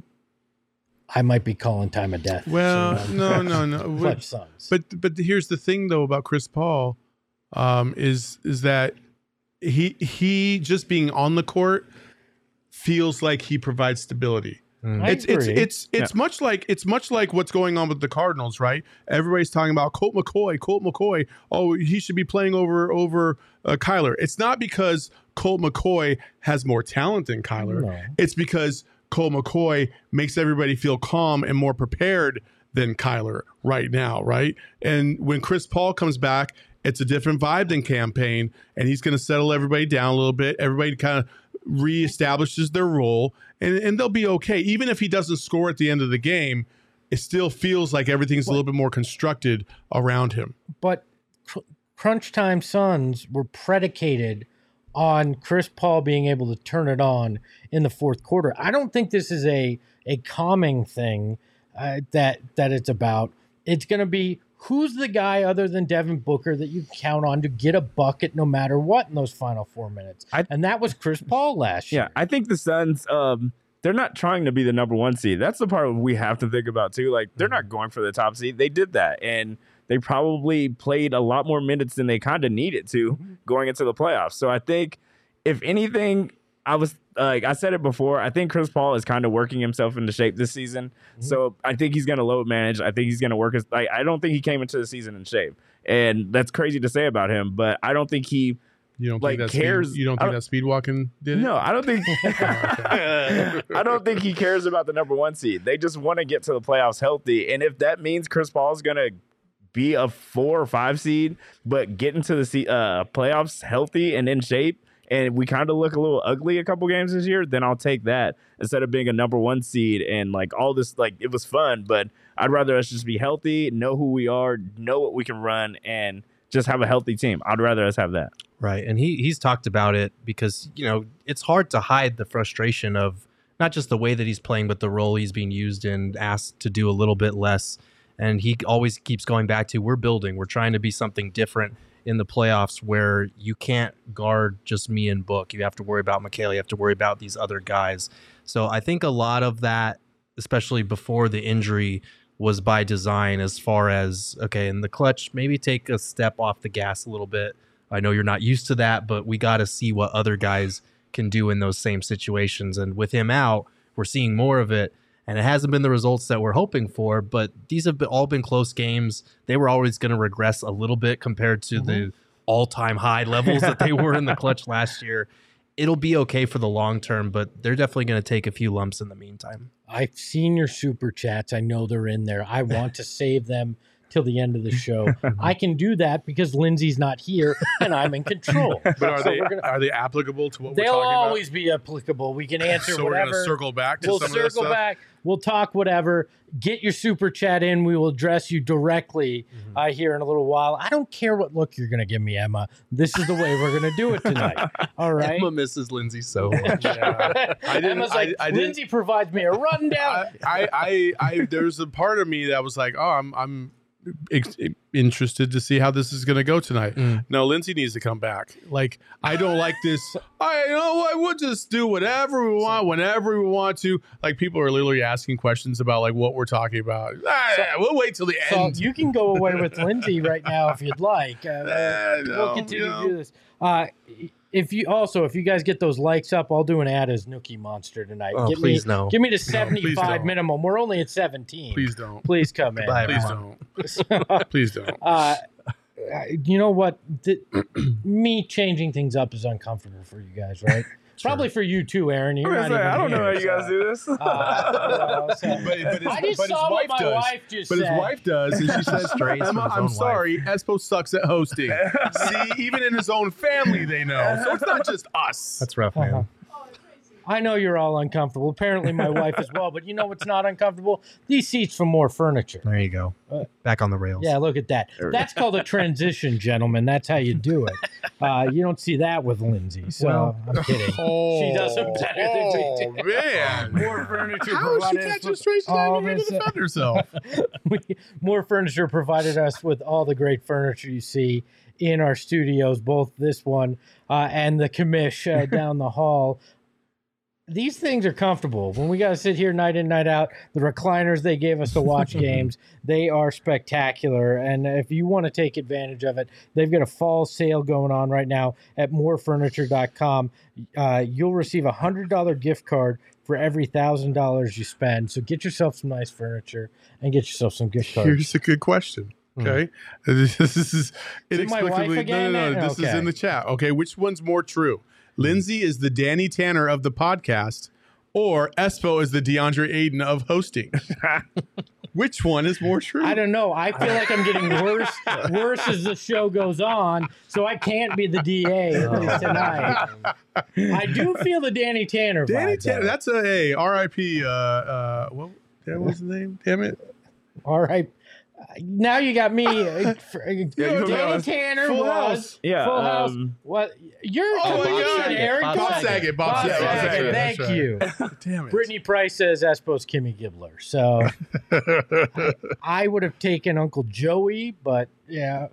I might be calling time of death. Well, soon no, on no, no. Clutch Suns. But but here's the thing though about Chris Paul, um, is is that he he just being on the court feels like he provides stability. I It's it's agree. it's it's Yeah. much like it's much like what's going on with the Cardinals, right? Everybody's talking about Colt McCoy, Colt McCoy. Oh, he should be playing over over uh, Kyler. It's not because Colt McCoy has more talent than Kyler. No. It's because Colt McCoy makes everybody feel calm and more prepared than Kyler right now, right? And when Chris Paul comes back, it's a different vibe than campaign, and he's going to settle everybody down a little bit. Everybody kind of reestablishes their role, and, and they'll be okay. Even if he doesn't score at the end of the game, it still feels like everything's a little bit more constructed around him. But cr- crunch time Suns were predicated on Chris Paul being able to turn it on in the fourth quarter. I don't think this is a a calming thing uh, that that it's about. It's going to be who's the guy other than Devin Booker that you count on to get a bucket no matter what in those final four minutes? I, and that was Chris Paul last year. Yeah, I think the Suns, um, they're not trying to be the number one seed. That's the part we have to think about too. Like, they're not going for the top seed. They did that, and they probably played a lot more minutes than they kind of needed to going into the playoffs. So I think, if anything, I was like I said it before, I think Chris Paul is kind of working himself into shape this season. Mm-hmm. So I think he's going to load manage. I think he's going to work his like I don't think he came into the season in shape. And that's crazy to say about him, but I don't think he You don't like think that cares. Speed, you don't think don't, that speed walking did it? No, I don't think I don't think he cares about the number one seed. They just want to get to the playoffs healthy. And if that means Chris Paul is going to be a four or five seed, but get into the uh, playoffs healthy and in shape, and we kind of look a little ugly a couple games this year, then I'll take that instead of being a number one seed and like all this. Like, it was fun, but I'd rather us just be healthy, know who we are, know what we can run, and just have a healthy team. I'd rather us have that. Right, and he he's talked about it because, you know, it's hard to hide the frustration of not just the way that he's playing, but the role he's being used in, asked to do a little bit less. And he always keeps going back to, we're building, we're trying to be something different in the playoffs where you can't guard just me and Book. You have to worry about Mikal. You have to worry about these other guys. So I think a lot of that, especially before the injury, was by design as far as, okay, in the clutch, maybe take a step off the gas a little bit. I know you're not used to that, but we got to see what other guys can do in those same situations. And with him out, we're seeing more of it. And it hasn't been the results that we're hoping for, but these have been, all been close games. They were always going to regress a little bit compared to mm-hmm. the all-time high levels that they were in the clutch last year. It'll be okay for the long term, but they're definitely going to take a few lumps in the meantime. I've seen your super chats. I know they're in there. I want to save them till the end of the show. I can do that because Lindsay's not here and I'm in control. But are so they gonna, are they applicable to what we're they'll talking about? They'll always be applicable. We can answer so whatever. we're going to circle back to we'll some circle of this stuff? back. We'll talk whatever. Get your super chat in. We will address you directly mm-hmm. uh, here in a little while. I don't care what look you're going to give me, Emma. This is the way we're going to do it tonight. All right. Emma misses Lindsay so much. Yeah. I didn't, Emma's like, I, I Lindsay didn't, provides me a rundown. I, I, I, I, there's a part of me that was like, oh, I'm, I'm ex- interested to see how this is going to go tonight. Mm. No, Lindsay needs to come back. Like, I don't like this. I you know I would just do whatever we want, whenever we want to. Like, people are literally asking questions about like what we're talking about. Ah, so, we'll wait till the so end. You can go away with Lindsay right now if you'd like. Uh, uh, no, we'll continue you know. to do this. Uh, if you also, if you guys get those likes up, I'll do an ad as Nookie Monster tonight. Oh, Get please me, no. Give me to seventy-five no, minimum. We're only at seventeen. Please don't. Please come in. Bye, Please Emma. don't. Please don't. Uh, you know what? The, me changing things up is uncomfortable for you guys, right? Sure. Probably for you too, Aaron. You're not say, even I don't here, know how you so. guys do this. Uh, well, so, but, but his, I just but saw his what wife my does. wife just But said. his wife does, and she says, Strays from Emma, his I'm own sorry, Espo sucks at hosting. See, even in his own family, they know. So it's not just us. That's rough, man. Uh-huh. I know you're all uncomfortable. Apparently, my wife as well. But you know what's not uncomfortable? These seats from More Furniture. There you go. Uh, Back on the rails. Yeah, look at that. That's called a transition, gentlemen. That's how you do it. Uh, you don't see that with Lindsay. So Well, I'm kidding. Oh, She does it better than oh, we do. man. More Furniture How is she provided us catching with straight all time to this, uh, defend herself? More Furniture provided us with all the great furniture you see in our studios, both this one uh, and the commish uh, down the hall. These things are comfortable. When we got to sit here night in, night out, the recliners they gave us to watch games, they are spectacular. And if you want to take advantage of it, they've got a fall sale going on right now at more furniture dot com. Uh, you'll receive a one hundred dollars gift card for every one thousand dollars you spend. So get yourself some nice furniture and get yourself some gift cards. Here's a good question. Okay. Mm. This is inexplicably. Again, no, no, no. This okay. is in the chat. Okay. Which one's more true? Lindsay is the Danny Tanner of the podcast, or Espo is the DeAndre Ayton of hosting. Which one is more true? I don't know. I feel like I'm getting worse, worse as the show goes on. So I can't be the D A at least tonight. I do feel the Danny Tanner. Danny vibe, Tanner. though. That's a hey, R I P. Uh, uh, what? That was the name. Damn it. All right. Now you got me. Uh, for, uh, Danny Tanner Full was House. Yeah, Full House. um, What? You're Oh a my God. comedian, Eric. Bob Bob Come on. Saget. Bob Bob Saget. Saget, That's right, Thank that's right. you. Damn it. Brittany Price says, I suppose Kimmy Gibbler. So I, I would have taken Uncle Joey, but yeah.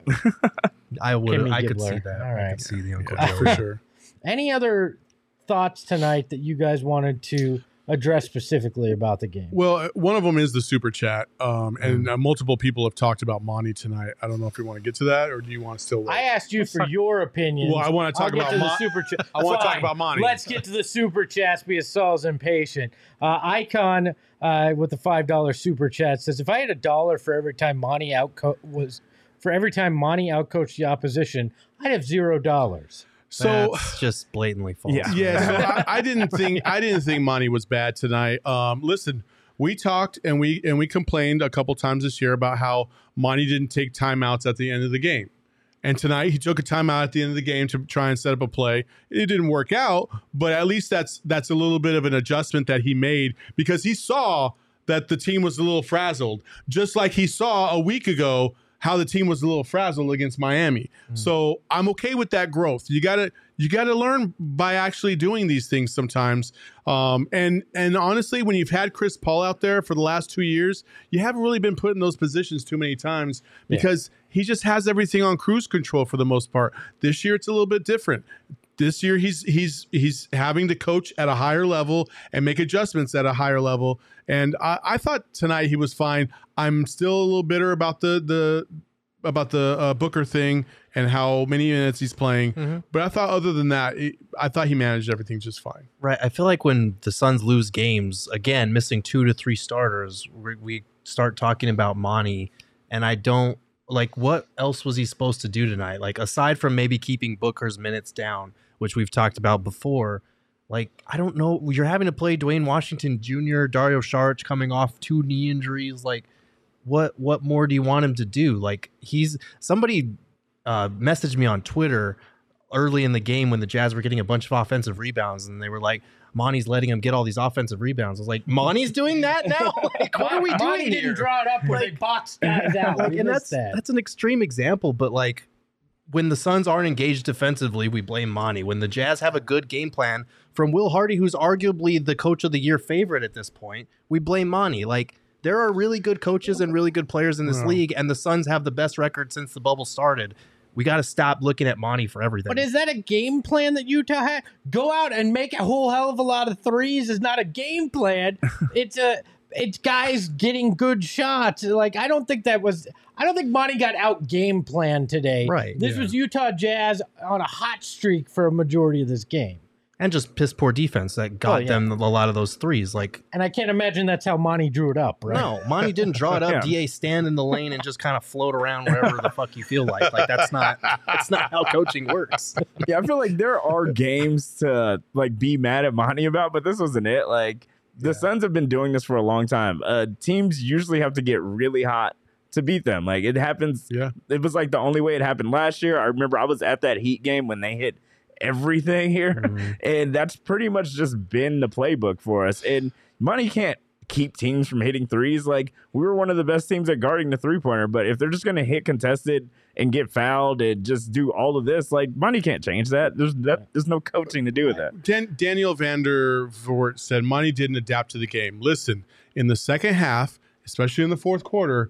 I would. Kimmy I could Gibbler. see that. All I right. could see the Uncle Yeah, Joe. for sure. Any other thoughts tonight that you guys wanted to address specifically about the game? Well, uh, one of them is the super chat, um, and uh, multiple people have talked about Monty tonight. I don't know if you want to get to that, or do you want to still wait? I asked you for your opinion. Well, I want to talk I'll get about to the Mon- super chat. I want to talk Fine. about Monty. Let's get to the super chats because Saul's impatient. Uh, Icon uh, with the five dollar super chat says, "If I had a dollar for every time Monty outco- was for every time Monty outcoached the opposition, I'd have zero dollars." So That's just blatantly false. Yeah. yeah, so I, I didn't think I didn't think Monty was bad tonight. Um, listen, we talked and we and we complained a couple times this year about how Monty didn't take timeouts at the end of the game. And tonight he took a timeout at the end of the game to try and set up a play. It didn't work out, but at least that's that's a little bit of an adjustment that he made because he saw that the team was a little frazzled, just like he saw a week ago how the team was a little frazzled against Miami. Mm. So I'm okay with that growth. You gotta you gotta learn by actually doing these things sometimes. Um, and and honestly, when you've had Chris Paul out there for the last two years, you haven't really been put in those positions too many times because yeah. he just has everything on cruise control for the most part. This year it's a little bit different. This year he's he's he's having to coach at a higher level and make adjustments at a higher level. And I, I thought tonight he was fine. I'm still a little bitter about the the about the uh, Booker thing and how many minutes he's playing. Mm-hmm. But I thought other than that, it, I thought he managed everything just fine. Right. I feel like when the Suns lose games, again, missing two to three starters, we, we start talking about Monty. And I don't like what else was he supposed to do tonight? Like aside from maybe keeping Booker's minutes down, which we've talked about before. Like, I don't know. You're having to play Dwayne Washington Junior, Dario Saric coming off two knee injuries. Like, what what more do you want him to do? Like, he's somebody uh, messaged me on Twitter early in the game when the Jazz were getting a bunch of offensive rebounds, and they were like, Monty's letting him get all these offensive rebounds. I was like, Monty's doing that now? Like, what are we doing Monty here? didn't draw it up where Like, they boxed guys out. Like, We and missed that's that. that's an extreme example, but like when the Suns aren't engaged defensively, we blame Monty. When the Jazz have a good game plan from Will Hardy, who's arguably the coach of the year favorite at this point, we blame Monty. Like, there are really good coaches and really good players in this Yeah. league, and the Suns have the best record since the bubble started. We got to stop looking at Monty for everything. But is that a game plan that Utah had? Go out and make a whole hell of a lot of threes is not a game plan. It's a it's guys getting good shots. Like, I don't think that was I don't think Monty got out game plan today. Right, This yeah. was Utah Jazz on a hot streak for a majority of this game. and just piss poor defense that got Oh, yeah. them a lot of those threes. Like, And I can't imagine that's how Monty drew it up, right? no, Monty didn't draw it up. Yeah. D A stand in the lane and just kind of float around wherever the fuck you feel like. Like, that's not that's not how coaching works. Yeah, I feel like there are games to like be mad at Monty about, but this wasn't it. Like the Yeah. Suns have been doing this for a long time. Uh, teams usually have to get really hot to beat them. Like it happens. Yeah. It was like the only way it happened last year. I remember I was at that Heat game when they hit everything here, Mm-hmm. and that's pretty much just been the playbook for us. And Monty can't keep teams from hitting threes. Like we were one of the best teams at guarding the three pointer, but if they're just going to hit contested and get fouled and just do all of this, like Monty can't change that. There's that, there's no coaching to do with that. Dan- Daniel Vander Voort said Monty didn't adapt to the game. Listen, in the second half, especially in the fourth quarter,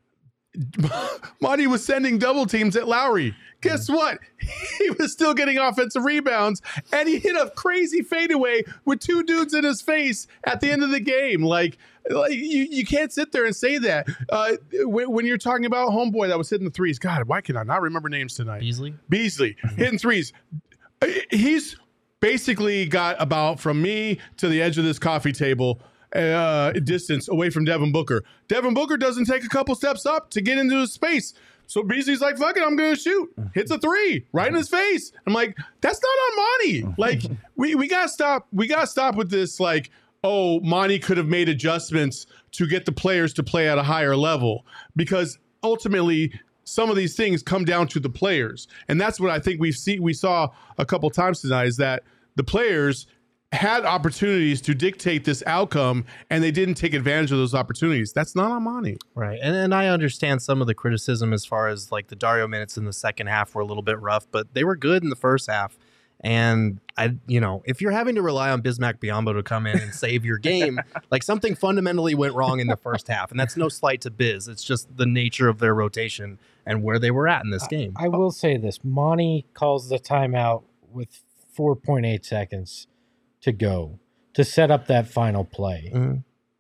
Monty was sending double teams at Lowry. Guess what? He was still getting offensive rebounds, and he hit a crazy fadeaway with two dudes in his face at the end of the game. Like, like you, you can't sit there and say that. Uh, when, when you're talking about homeboy that was hitting the threes, God, why can I not remember names tonight? Beasley? Beasley hitting threes. He's basically got about from me to the edge of this coffee table uh, distance away from Devin Booker. Devin Booker doesn't take a couple steps up to get into his space. So Beasley's like, fuck it, I'm going to shoot. Hits a three right in his face. I'm like, that's not on Monty. Like, we, we got to stop. We got to stop with this, like, oh, Monty could have made adjustments to get the players to play at a higher level. Because ultimately, some of these things come down to the players. And that's what I think we've seen. We saw a couple times tonight is that the players had opportunities to dictate this outcome, and they didn't take advantage of those opportunities. That's not on Monty. Right. And and I understand some of the criticism as far as like the Dario minutes in the second half were a little bit rough, but they were good in the first half. And I, you know, if you're having to rely on Bismack Biyombo to come in and save your game, like something fundamentally went wrong in the first half. And that's no slight to Biz. It's just the nature of their rotation and where they were at in this game. I, I will say this. Monty calls the timeout with four point eight seconds to go to set up that final play. Mm-hmm.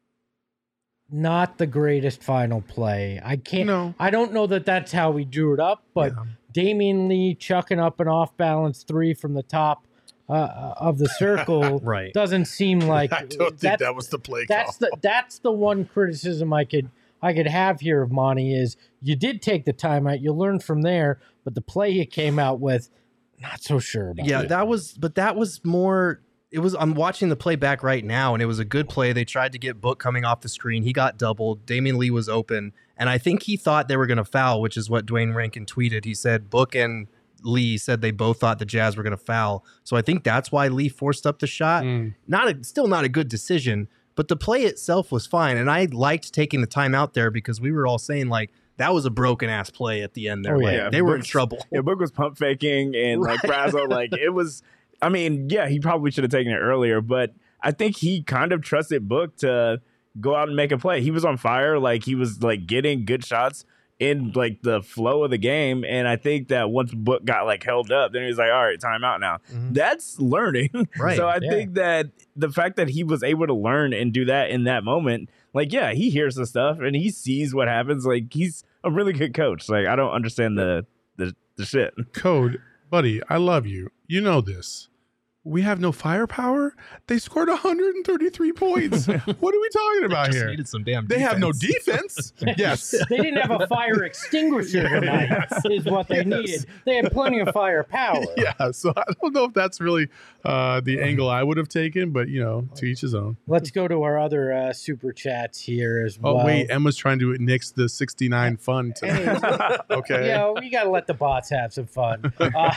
Not the greatest final play. I can't, No. I don't know that that's how we drew it up, but Yeah. Damian Lee chucking up an off balance three from the top uh, of the circle Right. doesn't seem like I don't think that- that was the play that's call. the that's the one criticism I could I could have here of Monty is you did take the timeout, you learned from there, but the play you came out with, not so sure about. Yeah, it. that was, but that was more. It was. I'm watching the play back right now, and it was a good play. They tried to get Book coming off the screen. He got doubled. Damian Lee was open, and I think he thought they were going to foul, which is what Dwayne Rankin tweeted. He said Book and Lee said they both thought the Jazz were going to foul, so I think that's why Lee forced up the shot. Mm. Not a, still not a good decision, but the play itself was fine, and I liked taking the time out there because we were all saying like that was a broken ass play at the end there. Oh, Like, yeah. they were in Book's- trouble. Yeah, Book was pump faking and like Brazo, like it was. I mean, yeah, he probably should have taken it earlier, but I think he kind of trusted Book to go out and make a play. He was on fire, like he was like getting good shots in like the flow of the game, and I think that once Book got like held up, then he was like, "All right, time out now." Mhm. That's learning, Right, So I yeah. think that the fact that he was able to learn and do that in that moment, like, yeah, he hears the stuff and he sees what happens. Like, he's a really good coach. Like, I don't understand the the the shit. Code, buddy, I love you. You know this. We have no firepower. They scored one hundred thirty-three points. What are we talking about Just here? needed some damn. They have no defense. defense. Yes. They didn't have a fire extinguisher tonight, is what they Yes. needed. They had plenty of firepower. Yeah. So I don't know if that's really uh, the angle I would have taken, but you know, to each his own. Let's go to our other uh, super chats here as well. Oh wait, Emma's trying to nix the sixty-nine fun tonight. Hey, Okay. Yeah, we got to let the bots have some fun. Uh,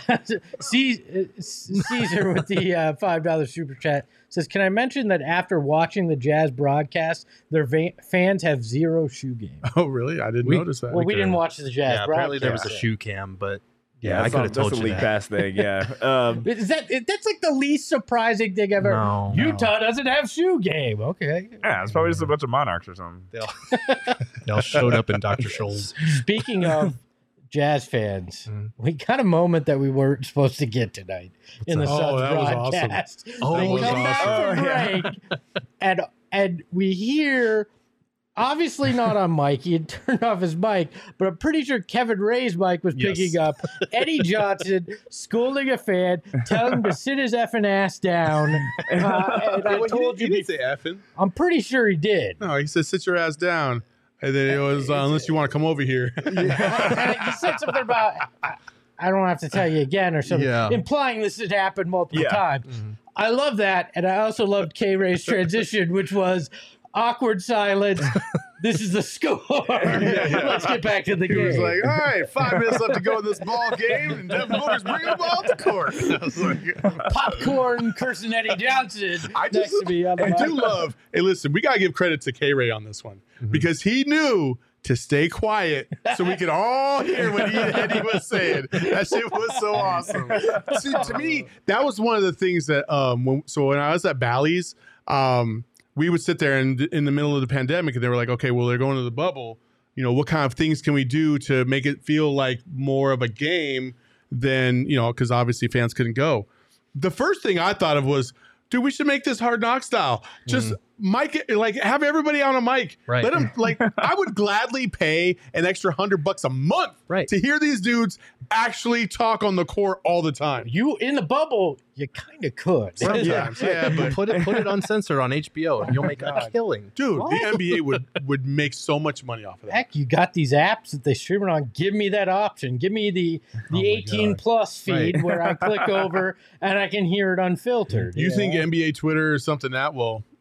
C- Caesar with the uh, five dollar super chat says, "Can I mention that after watching the Jazz broadcast, their va- fans have zero shoe game?" Oh really? I didn't We- notice that. Well, we didn't watch the Jazz Yeah, apparently broadcast. there was a shoe cam, but yeah, I that's could not- have told that's you a league that. pass thing. Yeah. Um, Is that that's like the least surprising thing ever? No, Utah doesn't have shoe game. Okay. yeah, it's probably just a bunch of Monarchs or something. They all, they all showed up in Doctor Scholl's. Speaking of Jazz fans, Mhm. we got a moment that we weren't supposed to get tonight in the that? Suns Oh, that was awesome. broadcast. Oh, we that was come back awesome. from Oh, yeah. break, and and we hear, obviously not on Mike. He had turned off his mic, but I'm pretty sure Kevin Ray's mic was Yes. picking up Eddie Johnson scolding a fan, telling him to sit his effing ass down. Uh, and I told you, He didn't before, say effing. I'm pretty sure he did. No, he said sit your ass down. And then it was uh, unless you want to come over here. And he said something about, I, I don't have to tell you again or something, Yeah. implying this had happened multiple Yeah. times. I love that. And I also loved K Ray's transition, which was awkward silence. This is the score. Let's get back to the He game. was like, all right, five minutes left to go in this ball game, and Devin Booker's bringing the ball to court. I was like, Popcorn cursing Eddie Johnson I next just to me on the I do mic. love. Hey, listen, we gotta give credit to K Ray on this one because he knew to stay quiet so we could all hear what he and Eddie was saying. That shit was so awesome. See, to me, that was one of the things that um when, so when I was at Bally's, um, we would sit there and in the middle of the pandemic and they were like, okay, well, they're going to the bubble. You know, what kind of things can we do to make it feel like more of a game than, you know, because obviously fans couldn't go. The first thing I thought of was, dude, we should make this Hard Knock style. Just mic it, like have everybody on a mic. Right. Let them like. I would gladly pay an extra hundred bucks a month Right. to hear these dudes actually talk on the court all the time. You in the bubble, you kind of could. Sometimes, yeah, but put it put it uncensored on H B O and you'll make a God. killing. dude, What? the N B A would would make so much money off of that. Heck, you got these apps that they stream it on. Give me that option. Give me the the Oh my eighteen God. plus feed Right. where I click over and I can hear it unfiltered. You think know? N B A Twitter is something that well?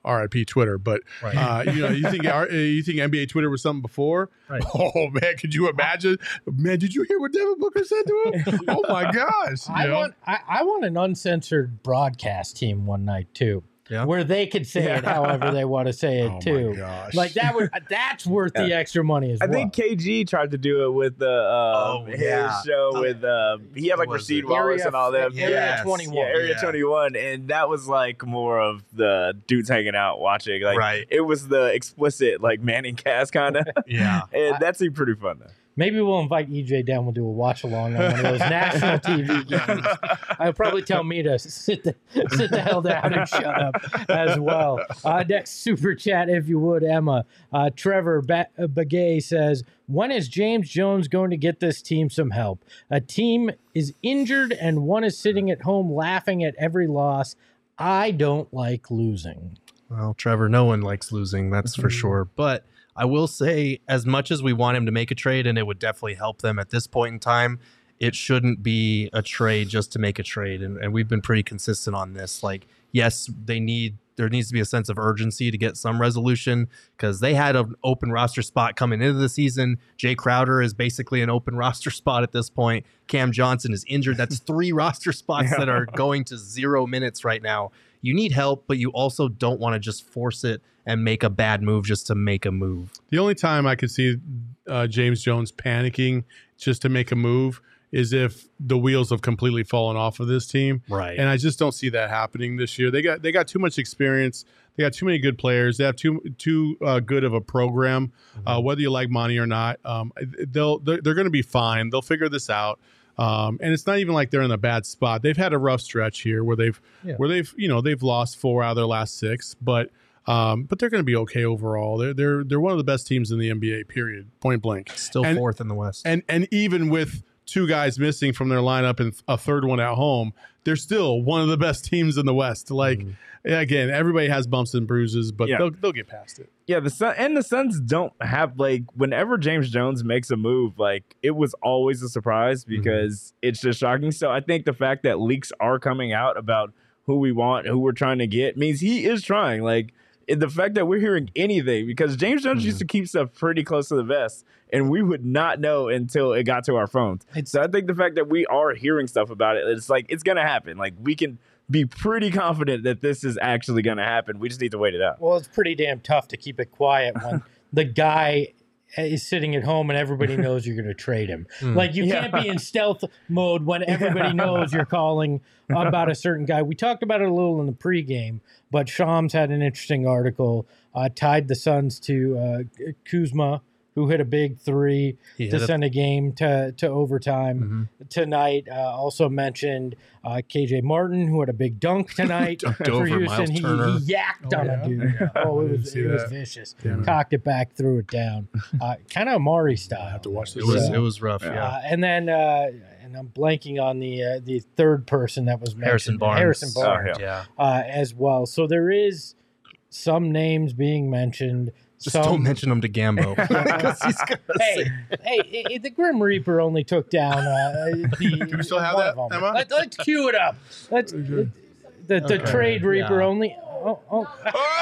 R I P Twitter. But Right. uh, you know, you think uh, you think N B A Twitter was something before? Right. Oh man, could you imagine? Man, did you hear what Devin Booker said to him? Oh my gosh! I you know? want I, I want an uncensored broadcast team one night too. Yeah. Where they could say it however they want to say it Oh my too. gosh. Like that would that's worth the extra money as I well. think K G tried to do it with the uh, Oh, his yeah. show Oh, with uh, he had like was Rasheed it? Wallace Area- and all them. Area Yes. twenty-one. Yeah, Area Yeah. twenty-one, and that was like more of the dudes hanging out watching. Like Right. it was the explicit like Manning cast kind of, Yeah. and that seemed pretty fun though. Maybe we'll invite E J down. We'll do a watch along on one of those national T V games. I'll probably tell me to sit the sit the hell down and shut up as well. Uh, next super chat, if you would, Emma. Uh, Trevor ba- Bagay says, "When is James Jones going to get this team some help? A team is injured and one is sitting at home laughing at every loss. I don't like losing." Well, Trevor, no one likes losing, that's for sure. But I will say, as much as we want him to make a trade, and it would definitely help them at this point in time, it shouldn't be a trade just to make a trade. And, and we've been pretty consistent on this. Like, yes, they need there needs to be a sense of urgency to get some resolution because they had an open roster spot coming into the season. Jay Crowder is basically an open roster spot at this point. Cam Johnson is injured. That's three roster spots that are going to zero minutes right now. You need help, but you also don't want to just force it and make a bad move just to make a move. The only time I could see uh, James Jones panicking just to make a move is if the wheels have completely fallen off of this team. Right. And I just don't see that happening this year. They got they got too much experience. They got too many good players. They have too too uh, good of a program. Mm-hmm. Uh, whether you like Monty or not, um, they'll they're, they're going to be fine. They'll figure this out. Um, and it's not even like they're in a bad spot. They've had a rough stretch here where they've Yeah. where they've you know they've lost four out of their last six, but. Um, but they're going to be okay overall. They're they're they're one of the best teams in the N B A. Period. Point blank. Still and, fourth in the West. And and even with two guys missing from their lineup and a third one at home, they're still one of the best teams in the West. Like mm-hmm. again, everybody has bumps and bruises, but yeah. they'll they'll get past it. Yeah, the Sun and the Suns don't have like whenever James Jones makes a move, like it was always a surprise because mm-hmm. it's just shocking. So I think the fact that leaks are coming out about who we want, who we're trying to get, means he is trying. Like. The fact that we're hearing anything, because James Jones mm-hmm. used to keep stuff pretty close to the vest, and we would not know until it got to our phones. It's, so I think the fact that we are hearing stuff about it, it's like, it's going to happen. Like, we can be pretty confident that this is actually going to happen. We just need to wait it out. Well, it's pretty damn tough to keep it quiet when the guy is sitting at home and everybody knows you're going to trade him. Mm. Like, you yeah. can't be in stealth mode when everybody knows you're calling about a certain guy. We talked about it a little in the pregame, but Shams had an interesting article, uh, tied the Suns to uh, Kuzma, who hit a big three he to send a, a game to, to overtime mm-hmm. tonight. Uh, also mentioned uh, K J Martin, who had a big dunk tonight for over Houston. He, he yacked oh, on yeah? a dude. Yeah. Oh, it was it was vicious. Yeah. Cocked it back, threw it down. Uh, kind of Amari style. I have to watch this. It was so, it was rough. Yeah. Uh, and then uh, and I'm blanking on the uh, the third person that was mentioned. Harrison Barnes. Harrison Barnes. Oh, yeah. Uh, as well. So there is some names being mentioned. Just Some, don't mention him to Gambo. he's hey, say. hey, it, the Grim Reaper only took down uh, the. Do we still have that, Emma? Let, let's cue it up. Let's it, the the okay. Trade Reaper yeah. only. Oh, oh.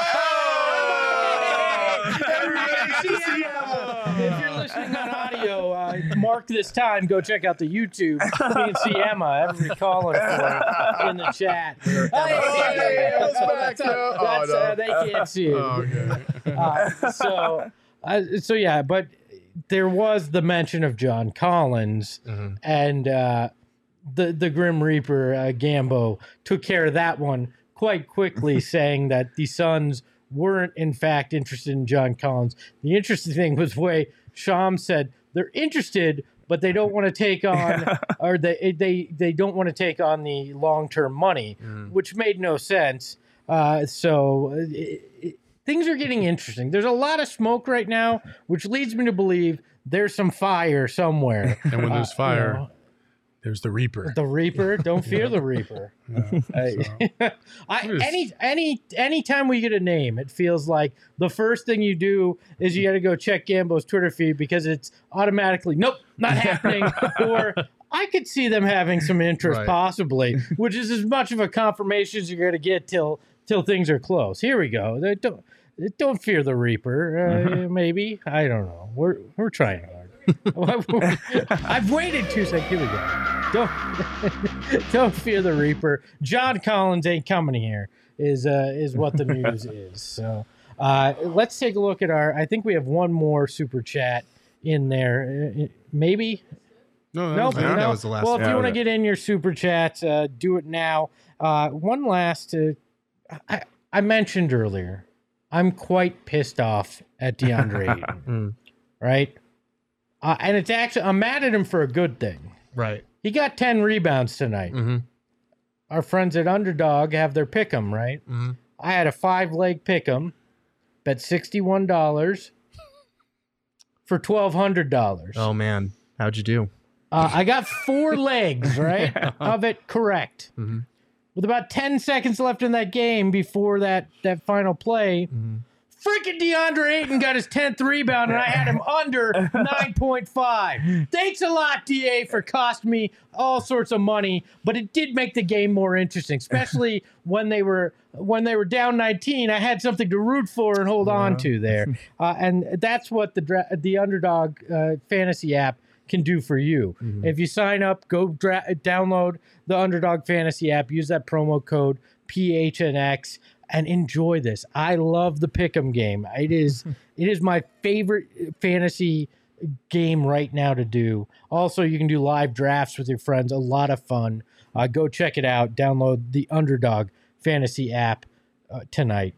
If you're listening on audio, uh, mark this time. Go check out the YouTube. You can see Emma. Everybody calling for it in the chat. Hey, hey, hey, that's, that's, uh, that's, uh, they can't see it. Oh, okay. uh, so, uh, so yeah, but there was the mention of John Collins, mm-hmm. and uh, the the Grim Reaper uh, Gambo took care of that one quite quickly, saying that the Suns weren't in fact interested in John Collins. The interesting thing was the way Shams said they're interested, but they don't want to take on, or they they they don't want to take on the long term money, mm. which made no sense. Uh, so it, it, things are getting interesting. There's a lot of smoke right now, which leads me to believe there's some fire somewhere. And when there's uh, fire, you know, there's the Reaper. The Reaper. Don't fear the Reaper. Yeah, I, I, any any anytime we get a name, it feels like the first thing you do is you got to go check Gambo's Twitter feed because it's automatically nope, not happening. Or I could see them having some interest, right. possibly, which is as much of a confirmation as you're going to get till till things are close. Here we go. They don't don't fear the Reaper. Uh, maybe I don't know. We're we're trying hard. I've waited two seconds. Here we go. Don't don't fear the Reaper. John Collins ain't coming here. Is uh is what the news is. So uh, let's take a look at our. I think we have one more super chat in there. Uh, maybe. No, that Nope, was, I think no. that was the last Well, if one. you want to Yeah. get in your super chats, uh, do it now. Uh, one last. Uh, I, I mentioned earlier, I'm quite pissed off at DeAndre Ayton, Mm, right? Uh, and it's actually I'm mad at him for a good thing. right. He got ten rebounds tonight. Mm-hmm. Our friends at Underdog have their pick'em, right? Mm-hmm. I had a five leg pick'em, bet sixty-one dollars for twelve hundred dollars. Oh man, how'd you do? Uh, I got four legs, right, of it correct. Mm-hmm. With about ten seconds left in that game before that, that final play, Mm-hmm. freaking DeAndre Ayton got his tenth rebound, and I had him under nine point five. Thanks a lot, D A, for costing me all sorts of money, but it did make the game more interesting, especially when they were when they were down nineteen. I had something to root for and hold on to there, uh, and that's what the dra- the Underdog uh, fantasy app can do for you. Mm-hmm. If you sign up, go dra- download the Underdog fantasy app, use that promo code P H N X and enjoy this. I love the pick'em game. It is it is my favorite fantasy game right now to do. Also, you can do live drafts with your friends. A lot of fun. Uh, go check it out. Download the Underdog fantasy app uh, tonight.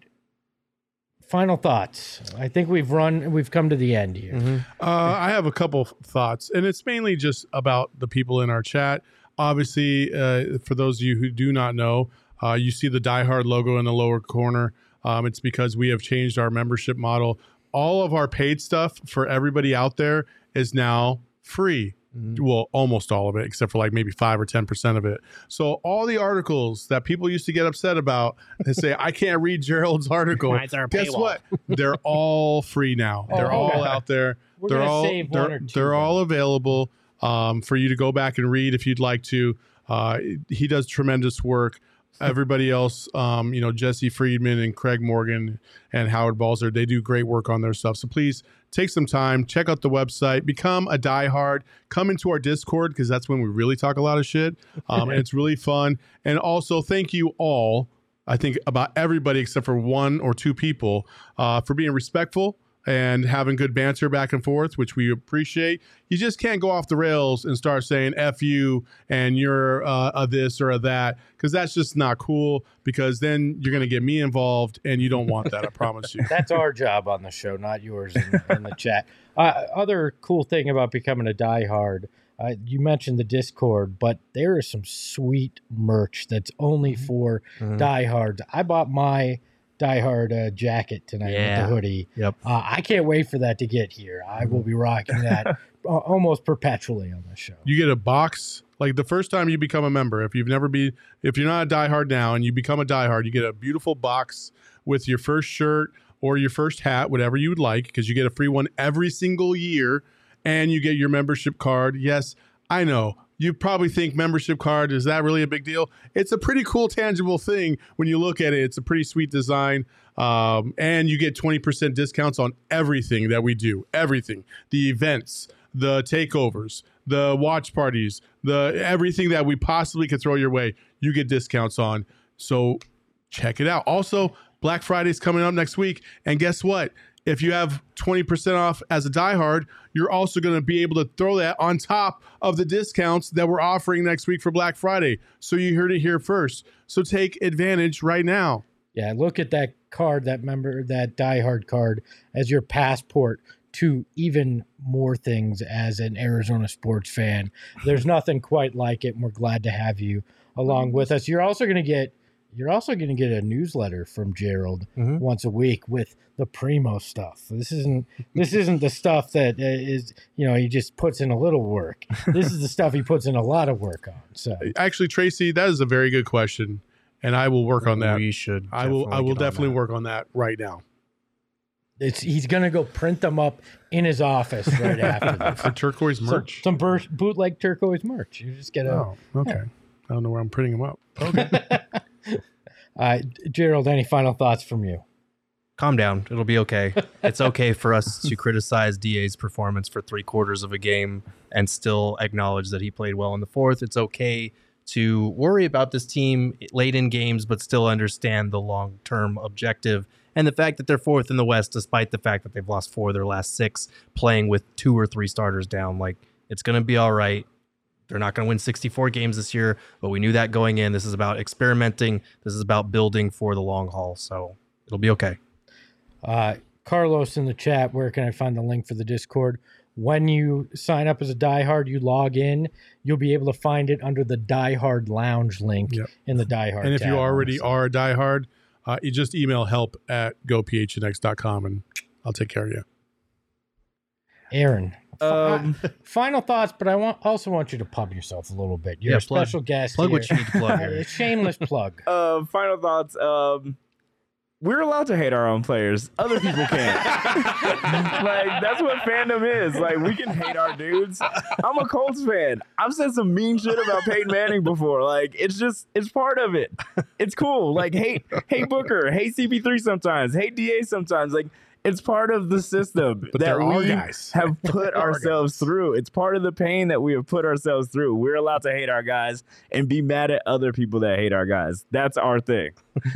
Final thoughts. I think we've run. We've come to the end here. Mm-hmm. Uh, I have a couple of thoughts, and it's mainly just about the people in our chat. Obviously, uh, for those of you who do not know, uh, you see the Die Hard logo in the lower corner. Um, it's because we have changed our membership model. All of our paid stuff for everybody out there is now free. Well, almost all of it, except for like maybe five or ten percent of it. So all the articles that people used to get upset about and say, I can't read Gerald's article. Mine's our Guess paywall. what? They're all free now. They're Oh, all okay. out there. We're they're gonna all save one they're, or two, they're then. all available um, for you to go back and read if you'd like to. Uh, he does tremendous work. Everybody else, um, you know, Jesse Friedman and Craig Morgan and Howard Balzer, they do great work on their stuff. So please take some time, check out the website, become a diehard, come into our Discord because that's when we really talk a lot of shit. Um, and it's really fun. And also, thank you all, I think about everybody except for one or two people, uh, for being respectful and having good banter back and forth, which we appreciate. You just can't go off the rails and start saying F you and you're uh, a this or a that, because that's just not cool, because then you're going to get me involved and you don't want that, I promise you. That's our job on the show, not yours in, in the chat. Uh, other cool thing about becoming a diehard, uh, you mentioned the Discord, but there is some sweet merch that's only for Mhm. diehards. I bought my diehard uh, jacket tonight Yeah. with the hoodie. Yep. Uh, I can't wait for that to get here. I will be rocking that uh, almost perpetually on the show. You get a box. Like the first time you become a member, if you've never been, if you're not a diehard now and you become a diehard, you get a beautiful box with your first shirt or your first hat, whatever you would like, because you get a free one every single year, and you get your membership card. Yes, I know. You probably think membership card, is that really a big deal? It's a pretty cool, tangible thing when you look at it. It's a pretty sweet design. Um, and you get twenty percent discounts on everything that we do. Everything. The events, the takeovers, the watch parties, the everything that we possibly could throw your way, you get discounts on. So check it out. Also, Black Friday's coming up next week. And guess what? If you have twenty percent off as a diehard, you're also going to be able to throw that on top of the discounts that we're offering next week for Black Friday. So you heard it here first. So take advantage right now. Yeah, look at that card, that member, that diehard card as your passport to even more things as an Arizona sports fan. There's nothing quite like it, and we're glad to have you along with us. You're also going to get you're also going to get a newsletter from Gerald Mhm. once a week with the primo stuff. This isn't this isn't the stuff that uh, is, you know, he just puts in a little work. This is the stuff he puts in a lot of work on. So Actually, Tracy, that is a very good question, and I will work on that. We should. I will. I will get on definitely that. work on that right now. it's he's going to go print them up in his office right after this. The turquoise Some- merch. Some, bur- bootleg turquoise merch. You just get a. Oh, okay. I don't know where I'm printing them up. Uh, Gerald, any final thoughts from you? Calm down. It'll be okay. It's okay for us to criticize D A's performance for three quarters of a game and still acknowledge that he played well in the fourth. It's okay to worry about this team late in games, but still understand the long-term objective and the fact that they're fourth in the West, despite the fact that they've lost four of their last six, playing with two or three starters down. Like, it's going to be all right. They're not going to win sixty-four games this year, but we knew that going in. This is about experimenting. This is about building for the long haul, so it'll be okay. Uh, Carlos in the chat, where can I find the link for the Discord? When you sign up as a diehard, you log in, you'll be able to find it under the diehard lounge link yep. in the diehard And if tab you already are a diehard, uh, you just email help at go p h n x dot com and I'll take care of you. Aaron, um, fi- final thoughts, but I want also want you to pub yourself a little bit. You're yeah, a special plug, guest Plug here. what you need to plug. A shameless plug. Uh, final thoughts. Um, We're allowed to hate our own players. Other people can't. Like, that's what fandom is. Like, we can hate our dudes. I'm a Colts fan. I've said some mean shit about Peyton Manning before. Like, it's just, it's part of it. It's cool. Like, hate, hate Booker, hate C P three sometimes, hate D A sometimes. Like, it's part of the system but that we guys. have put ourselves through. It's part of the pain that we have put ourselves through. We're allowed to hate our guys and be mad at other people that hate our guys. That's our thing.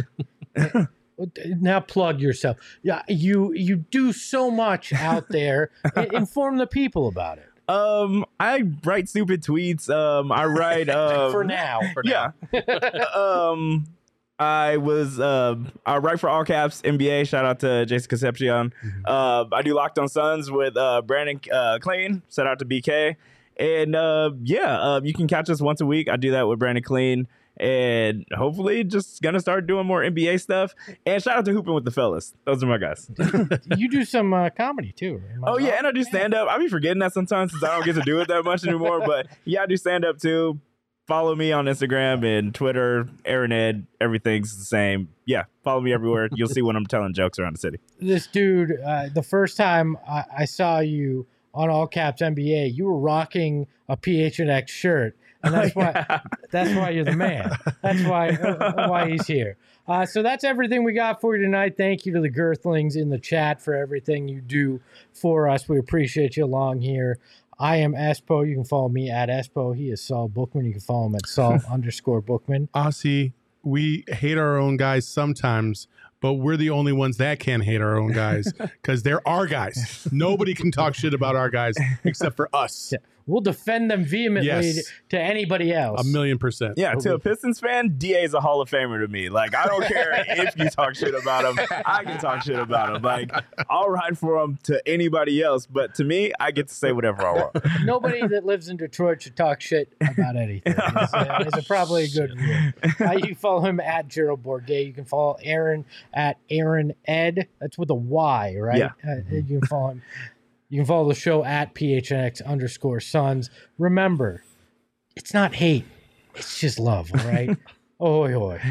Now plug yourself. Yeah, you you do so much out there. Inform the people about it. Um, I write stupid tweets. Um, I write um, for now. For yeah. um, I was uh, I write for All Caps N B A. Shout out to Jason Concepcion. Mm-hmm. Uh, I do Locked on Suns with uh, Brandon uh, Clean. Shout out to B K. And uh, yeah, uh, you can catch us once a week. I do that with Brandon Clean. And hopefully just going to start doing more N B A stuff. And shout out to Hooping with the Fellas. Those are my guys. You do some uh, comedy too. Oh, yeah. And I do stand-up. I be forgetting that sometimes since I don't get to do it that much anymore. But yeah, I do stand-up too. Follow me on Instagram and Twitter. Aaron Ed. Everything's the same. Yeah. Follow me everywhere. You'll see when I'm telling jokes around the city. This dude, uh, the first time I, I saw you on All Caps N B A, you were rocking a P H N X shirt. And that's why yeah. that's why you're the man. That's why uh, why he's here. Uh, so that's everything we got for you tonight. Thank you to the Girthlings in the chat for everything you do for us. We appreciate you along here. I am Espo. You can follow me at Espo. He is Saul Bookman. You can follow him at Saul underscore Bookman. Aussie, we hate our own guys sometimes, but we're the only ones that can hate our own guys because they're our guys. Nobody can talk shit about our guys except for us. Yeah. We'll defend them vehemently yes. to anybody else. A million percent. Yeah, to a Pistons fan, D A is a Hall of Famer to me. Like, I don't care if you talk shit about him. I can talk shit about him. Like, I'll ride for him to anybody else. But to me, I get to say whatever I want. Nobody that lives in Detroit should talk shit about anything. It's, uh, it's a probably a good rule. Uh, you can follow him at Gerald Bourget. You can follow Aaron at Aaron Ed. That's with a Y, right? Yeah. Uh, you can follow him. You can follow the show at P H N X underscore Suns. Remember, it's not hate. It's just love, all right? Ahoy, hoy.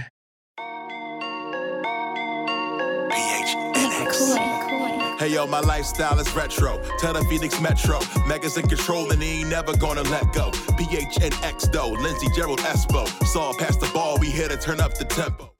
P H N X. Hey, yo, my lifestyle is retro. Tell the Phoenix Metro. Megas in control and he ain't never gonna let go. P H N X, though. Lindsey, Gerald, Espo. Saw past the ball. We here to turn up the tempo.